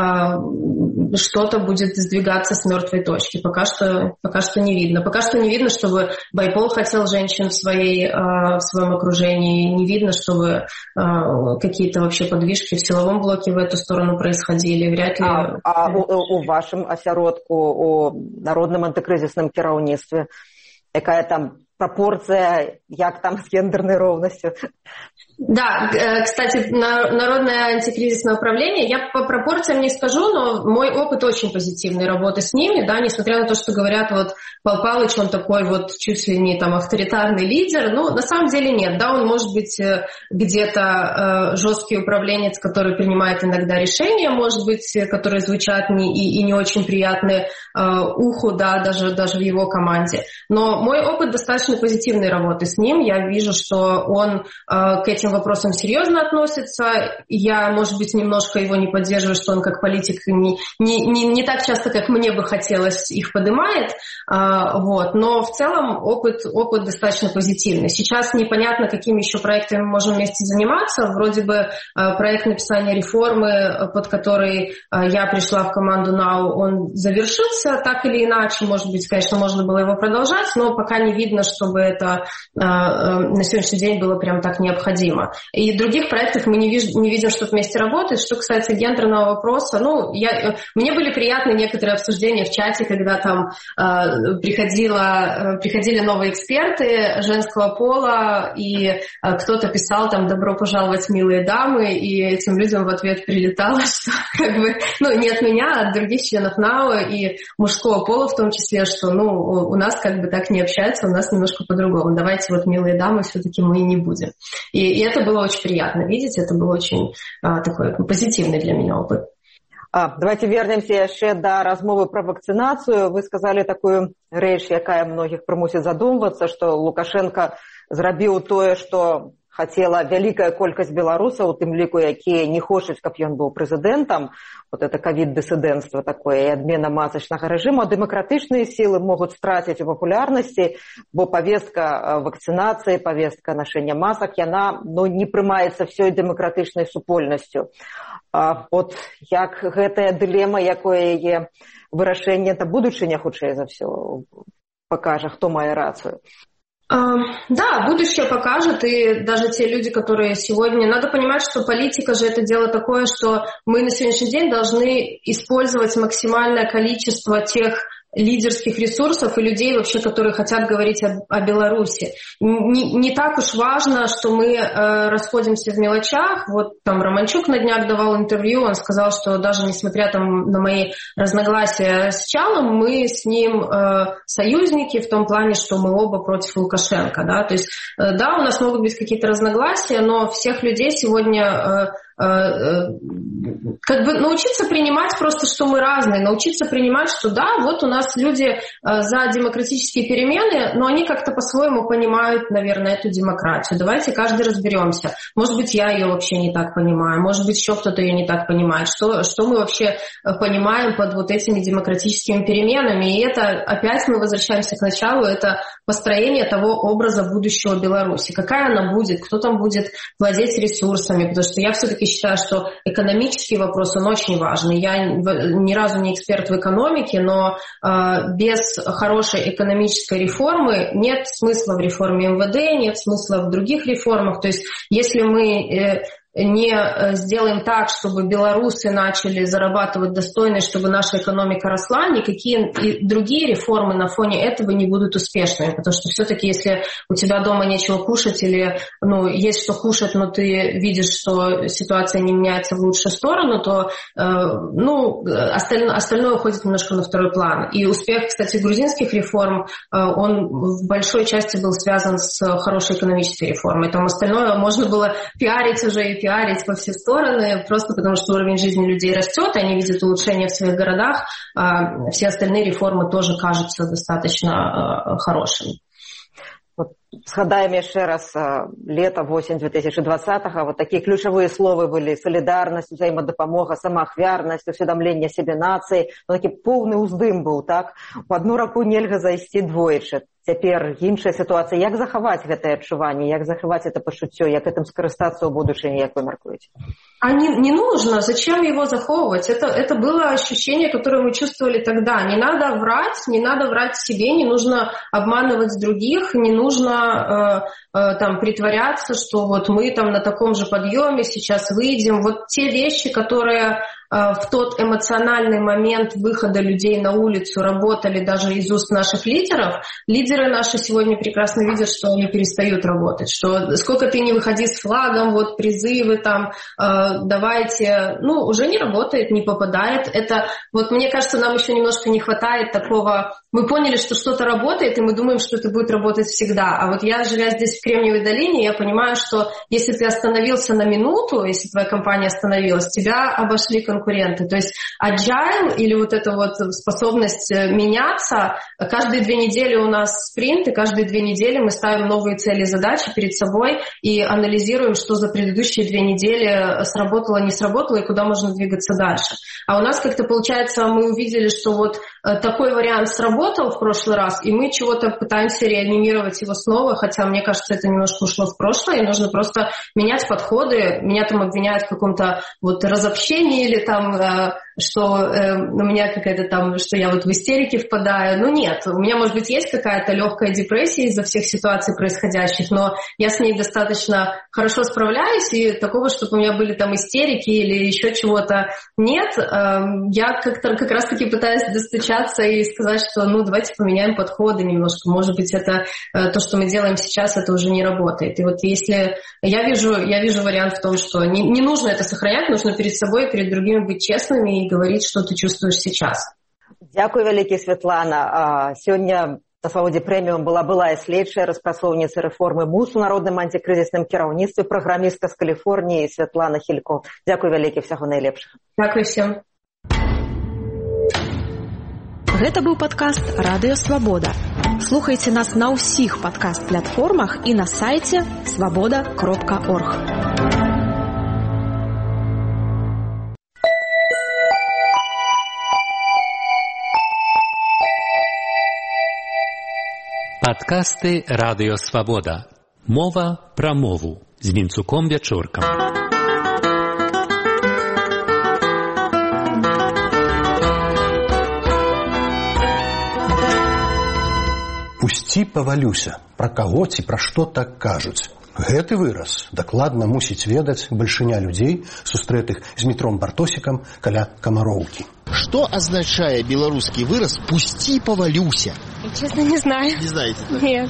что-то будет сдвигаться с мертвой точки. Пока что не видно. Пока что не видно, чтобы Байпол хотел женщин в своем окружении. Не видно, чтобы какие-то вообще подвижки в силовом блоке в эту сторону происходили. Вряд ли. У вашым асяродку, у народным антикризисным кіраўніцтве, якая там пропорция, як там с гендерной ровностью? Да, кстати, Народное антикризисное управление, я по пропорциям не скажу, но мой опыт очень позитивной работы с ними, да, несмотря на то, что говорят, вот Пал Палыч, он такой вот чуть ли не там авторитарный лидер, ну, на самом деле нет, да, он может быть где-то жесткий управленец, который принимает иногда решения, может быть, которые звучат и не очень приятны уху, да, даже в его команде. Но мой опыт достаточно позитивной работы с ним, я вижу, что он к этим вопросам серьезно относится. Я, может быть, немножко его не поддерживаю, что он как политик не так часто, как мне бы хотелось, их поднимает. Вот. Но в целом опыт достаточно позитивный. Сейчас непонятно, какими еще проектами мы можем вместе заниматься. Вроде бы проект написания реформы, под который я пришла в команду НАУ, он завершился так или иначе. Может быть, конечно, можно было его продолжать, но пока не видно, чтобы это на сегодняшний день было прям так необходимо. И других проектов мы не видим, что вместе работает. Что касается гендерного вопроса, мне были приятны некоторые обсуждения в чате, когда там приходили новые эксперты женского пола, и кто-то писал там «добро пожаловать, милые дамы», и этим людям в ответ прилетало, что не от меня, а от других членов НАУ и мужского пола в том числе, что у нас как бы так не общаются, у нас немножко по-другому. Давайте вот, милые дамы, все-таки мы и не будем. И это было очень приятно видеть, это был очень такой позитивный для меня опыт. Давайте вернемся яшчэ да размовы пра вакцынацыю. Вы сказали такую рэч, якая многіх прымусіць задумвацца, што Лукашенко зрабіў тое, што хацела вялікая колькасць беларусаў, у тым ліку, якія не хочуць, каб ён быў прэзідэнтам. Вот это ковид-дысідэнцтва такое і адмена масачнага рэжыму. Дэмакратычныя сілы могуць страціць у папулярнасці, бо павестка вакцынацыі, павестка нашэння масак, яна не прымаецца всёй дэмакратычнай супольнасцю. От як гэтая дылема, якое яе вырашэнне, это будучыня хутчэй за ўсё пакажа, хто мае рацыю. Да, будущее покажет, и даже те люди, которые сегодня... Надо понимать, что политика же это дело такое, что мы на сегодняшний день должны использовать максимальное количество тех лидерских ресурсов и людей, вообще, которые хотят говорить о Беларуси. Не так уж важно, что мы расходимся в мелочах. Вот там Романчук на днях давал интервью, он сказал, что даже несмотря там на мои разногласия с Чалом, мы с ним союзники в том плане, что мы оба против Лукашенко. Да? То есть, да, у нас могут быть какие-то разногласия, но всех людей сегодня... как бы научиться принимать просто, что мы разные, научиться принимать, что да, вот у нас люди за демократические перемены, но они как-то по-своему понимают, наверное, эту демократию. Давайте каждый разберемся. Может быть, я ее вообще не так понимаю, может быть, еще кто-то ее не так понимает. Что мы вообще понимаем под вот этими демократическими переменами? И это, опять мы возвращаемся к началу, это построение того образа будущего Беларуси. Какая она будет, кто там будет владеть ресурсами, потому что я все-таки считаю, что экономический вопрос, он очень важный. Я ни разу не эксперт в экономике, но без хорошей экономической реформы нет смысла в реформе МВД, нет смысла в других реформах. То есть если мы не сделаем так, чтобы белорусы начали зарабатывать достойно, чтобы наша экономика росла, никакие другие реформы на фоне этого не будут успешными. Потому что все-таки, если у тебя дома нечего кушать или есть что кушать, но ты видишь, что ситуация не меняется в лучшую сторону, то остальное уходит немножко на второй план. И успех, кстати, грузинских реформ, он в большой части был связан с хорошей экономической реформой. Там остальное можно было пиарить уже и пиарить во все стороны, просто потому что уровень жизни людей растет, они видят улучшения в своих городах, а все остальные реформы тоже кажутся достаточно хорошими. Згадаем яшчэ раз лета, восень 2020-го. Вот такие ключевые словы были: солидарность, взаимодопомога, самоахвярность, усведомление себе нации. Такі поўны ўздым быў, так? У одну раку нельга зайсці двойчы. Цяпер іншая ситуация. Як захаваць гэтае адчуванне, як захаваць это пачуццё, як этим скарыстацца ў будучыні, як вы мяркуеце? А не нужно. Зачем его заховывать? Это было ощущение, которое мы чувствовали тогда. Не надо врать себе, не нужно обманывать других, не нужно притворяться, что вот мы там на таком же подъеме сейчас выйдем. Вот те вещи, которые в тот эмоциональный момент выхода людей на улицу работали даже из уст наших лидеров, лидеры наши сегодня прекрасно видят, что они перестают работать, что сколько ты не выходи с флагом, вот призывы там, давайте, уже не работает, не попадает. Это, вот мне кажется, нам еще немножко не хватает такого, мы поняли, что что-то работает, и мы думаем, что это будет работать всегда. А вот я, живя здесь в Кремниевой долине, я понимаю, что если ты остановился на минуту, если твоя компания остановилась, тебя обошли конкуренты. То есть agile или вот эта вот способность меняться, каждые 2 недели у нас спринт, и каждые 2 недели мы ставим новые цели и задачи перед собой и анализируем, что за предыдущие 2 недели сработало, не сработало и куда можно двигаться дальше. А у нас как-то получается, мы увидели, что вот такой вариант сработал в прошлый раз, и мы чего-то пытаемся реанимировать его снова, хотя, мне кажется, это немножко ушло в прошлое, и нужно просто менять подходы. Меня там обвиняют в каком-то вот разобщении или там, что у меня какая-то там, что я вот в истерике впадаю. Нет, у меня, может быть, есть какая-то легкая депрессия из-за всех ситуаций происходящих, но я с ней достаточно хорошо справляюсь, и такого, чтобы у меня были там истерики или еще чего-то, нет. Я как раз-таки пытаюсь достучаться и сказать, что давайте поменяем подходы немножко. Может быть, это то, что мы делаем сейчас, это уже не работает. И вот если я вижу вариант в том, что не нужно это сохранять, нужно перед собой и перед другими быть честными и говорить, что ты чувствуешь сейчас. Дякую вялікі, Святлана. Сёння на Свабодзе Прэміум была былая следчая распрацоўніца рэформы МУС у народным антикрызісным кіраўніцтве, праграмістка з Каліфорніі Святлана Хілько. Дякую вялікі, всяго найлепшага. Дякую всем. Гэта быў падкаст «Радыё Свабода». Слухайце нас на ўсіх падкаст-платформах і на сайце svaboda.org. Падкасты «Радыё Свабода». Мова пра мову з Вінцуком Вячоркам. Пусці павалюся, пра каго ці пра што так кажуць. Гэты выраз дакладна мусіць ведаць бальшыня людзей, сустрэтых з Метром Бартосікам каля Камароўкі. Что означает белорусский выраз «пусти повалюся»? Я, честно, не знаю. Не знаете? Да? Нет.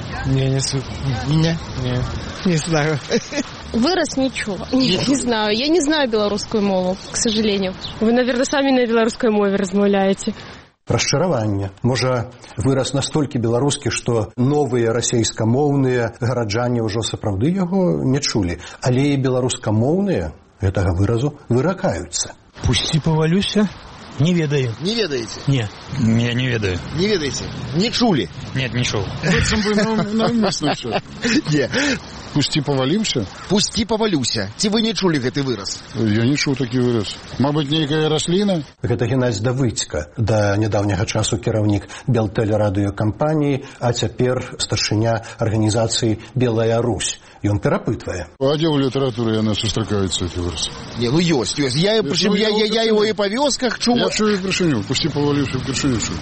Не знаю. Выраз ничего. Не знаю. Я не знаю белорусскую мову, к сожалению. Вы, наверное, сами на белорусской мове размаўляете. Расчараванне. Можа, выраз настолькі беларускі, што новыя расейскамоўныя гараджане ўжо сапраўды яго не чулі, але і беларускамоўныя гэтага выразу выракаюцца. Пусти повалюся? Не ведаю. Не ведаете? Нет, я не ведаю. Не ведаете? Не чули? Нет, не чул. Быццам бы навмысна ўсё. Не. Пусти повалімся? Пусти повалюся. Ці вы не чулі гэты выраз? Я не чуў такі выраз. Мабыць, нейкая расліна? Гэта Геннадзь Давыдзька, да нядаўняга часу кіраўнік Белтэлерадыёкампаніі, а цяпер старшыня арганізацыі «Белая Русь». Ён перапытвае. А дзе ў літаратуры яны сустракаюцца, гэты выраз? Не, ёсць. Я его и по вёсках чуў. Я чую крышыню. Пусти повалюся, крышыню чуў.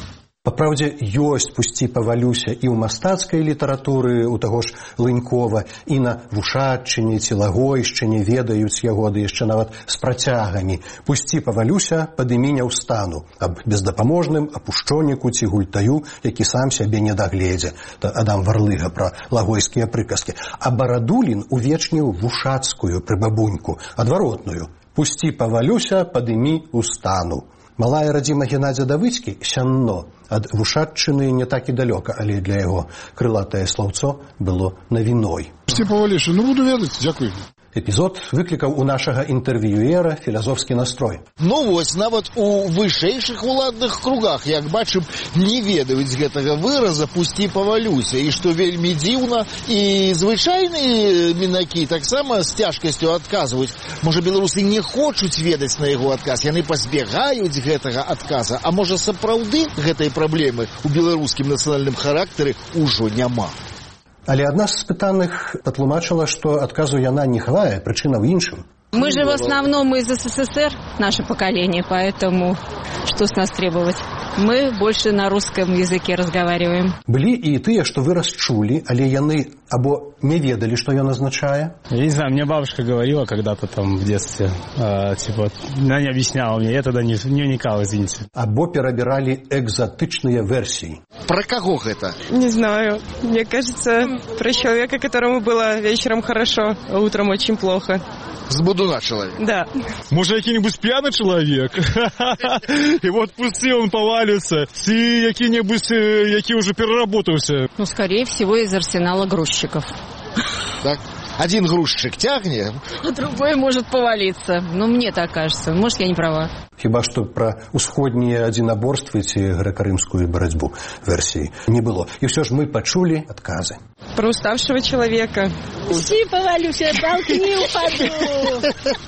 Па праўдзе, ёсць «Пусці павалюся» і ў мастацкай літаратуры, у таго ж Лынькова, і на Вушаччыне ці Лагойшчыне ведаюць яго, ды яшчэ нават з працягамі. «Пусці павалюся, падымі не ўстану» аб бездапаможным апушчоніку ці гультаю, які сам сябе не дагледзе. Адам Варлыга пра лагойскія прыказкі. А Барадулін увечніў вушацкую прыбабуньку, адваротную. «Пусці павалюся, падымі ўстану». Малая радзіма Геннадзя Давыдзькі, Сянно, ад Вушаччыны не так і далёка, але для яго крылатае слаўцо было навіной. «Пусці павалюся», ну буду ведаць, дзякуй. Эпізод выклікаў у нашага інтэрв'юера філазофскі настрой. Ну вось, нават у вышэйшых уладных кругах, як бачым, не ведаюць гэтага выраза «пусці павалюся», і што вельмі дзіўна, і звычайныя мінакі таксама з цяжкасцю адказваюць. Можа, беларусы не хочуць ведаць на яго адказ, яны пазбягаюць гэтага адказа, а можа, сапраўды гэтай праблемы ў беларускім нацыянальным характары ўжо няма. Але адна з спытаных патлумачыла, што адказу яна не хавае, прычына ў іншым. Мы же в основном из СССР, наше поколение, поэтому что с нас требовать? Мы больше на русском языке разговариваем. Былі і тыя, што выраз чулі, але яны або не ведалі, што ён азначае. Я не знаю, мне бабушка говорила когда-то там в детстве, она не объясняла мне, я тогда не уникал, извините. Або перабіралі экзотычныя версии. Про кого это? Не знаю. Мне кажется, про человека, которому было вечером хорошо, а утром очень плохо. З будуна человек. Да. Может, який-нибудь пьяный человек? И вот пусти он повалится. Ці який-нибудь, який уже переработался. Ну, скорее всего, из арсенала грузчиков. Так. Один грузчик тягнет, а другой может повалиться. Ну, мне так кажется. Может, я не права. Хіба што пра усходнія адзінаборствы ці грэка-рымскую барацьбу версіі не было. І ўсё ж мы пачулі адказы. Про уставшего человека. Пусти повалюся, толкни упаду.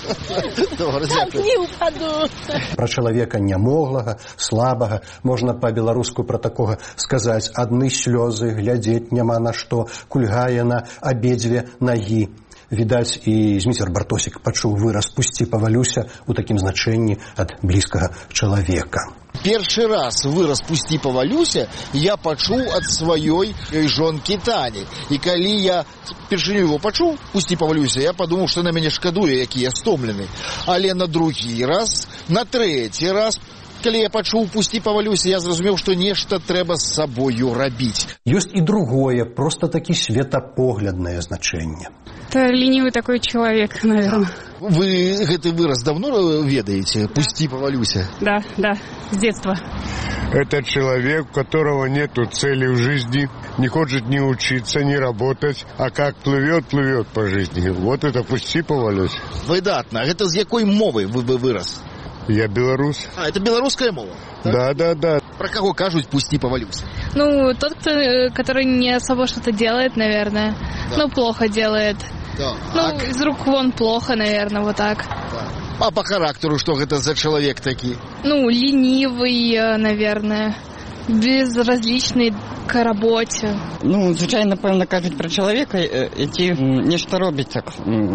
Толкни упаду. Пра чалавека нямоглага, слабага, можна па-беларуску пра такога сказаць: адны слёзы, глядзець няма на што, кульгае на абедзве нагі. Відаць, і Зміцер Бартосік пачуў выраз «пусці павалюся» у такім значэнні ад блізкага чалавека. Першы раз выраз «пусці павалюся» я пачуў ад сваёй жонкі Тані. І калі я першыню его пачуў «пусці павалюся», я падумаў, што на мяне шкадуе, які я стомлены. Але на другі раз, на трэці раз, калі я пачуў «пусці павалюся», я зразумеў, што нешта трэба з сабою рабіць. Ёсць і другое, проста такі светапогляднае значэнне. Это ленивый такой человек, наверное. Вы гэты выраз давно ведаете? «Пусти повалюся»? Да, с детства. Это человек, у которого нету цели в жизни, не хочет ни учиться, ни работать, а как плывет по жизни. Вот это «пусти повалюся». Выдатно. Это з якой мовы вы выраз? Я белорус. А, это белорусская мова? Так? Да. Про кого кажут «пусти повалюся»? Ну, тот, который не особо что-то делает, наверное. Да. Ну, плохо делает. Да. Ну, из рук вон плохо, наверное, вот так. Да. А по характеру что это за человек такой? Ну, ленивый, наверное. Безразличний к роботі. Ну, звичайно, напевно, кажуть про чоловіка, які нешта робить так,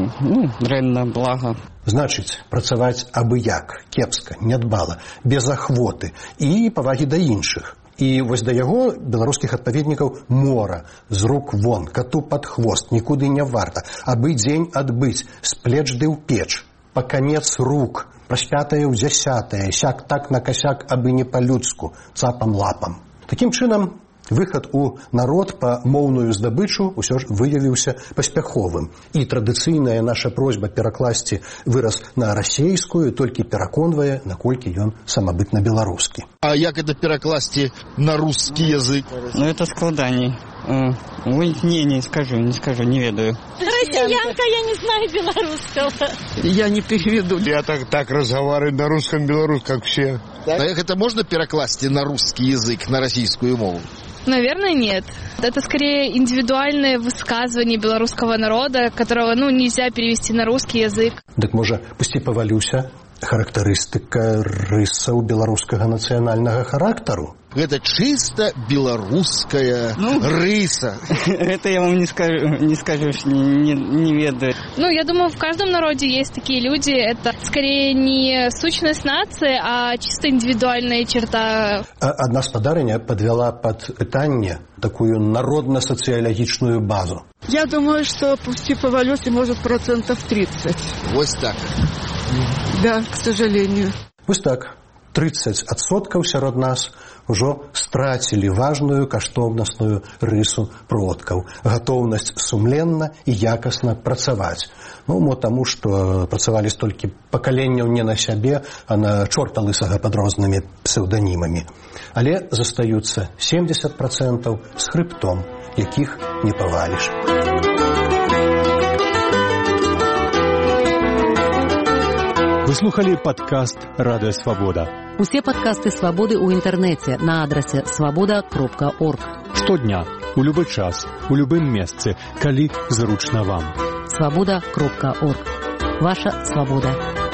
дрэнна, блага. Значыць, працаваць абы-як, кепска, нядбала, без ахвоты і павагі да іншых. І вось да яго беларускіх адпаведнікаў мора, з рук вон, кату пад хвост, нікуды не варта, абы дзень адбыць, з плеч ды ў печ, па канец рук, праз 5-е ў 10-е, сяк так на косяк, абы не па-людску, цапам-лапам. Такім чынам, выхад у народ па моўную здабычу ўсё ж выявіўся паспяховым. І традыцыйная наша просьба перакласці выраз на расейскую толькі пераконвае, наколькі ён самабытна беларускі. А як это перакласці на русский язык? Ну, это складаней. Ой, не скажу, не ведаю. Россиянка, я не знаю белорусского. Я не переведу. Я так разговариваю на русском, белорус, как все. Так? А это можно перекласти на русский язык, на российскую мову? Наверное, нет. Это скорее индивидуальное высказывание белорусского народа, которого, нельзя перевести на русский язык. Так, можа, «пусти повалюся» характарыстыка рысаў беларускага нацыянальнага характару? Гэта чыста беларуская рыса. Это я вам не скажу, не ведаю. Я думаю, в каждом народе есть такие люди. Это скорее не сущность нации, а чисто индивидуальная черта. Одна спадарыня подвела под пытанне такую народно-социологичную базу. Я думаю, что пусти повалюсе может 30%. Вот так. Да, к сожалению. Вот так. 30% сярод нас ужо страцілі важную каштоўнасную рысу продкаў. Гатоўнасць сумленна і якасна працаваць. Таму, што працавалі столькі пакаленняў не на сябе, а на чорта лысага пад рознымі псеўданімамі. Але застаюцца 70% з хрыбтом, якіх не паваліш. Вы слухали падкаст «Радыё Свабода». Усе падкасты «Свабоды» ў інтэрнэце на адрасе свабода.орг. Штодня, у любы час, у любым месцы, калі зручна вам. Свабода.орг. Ваша свабода.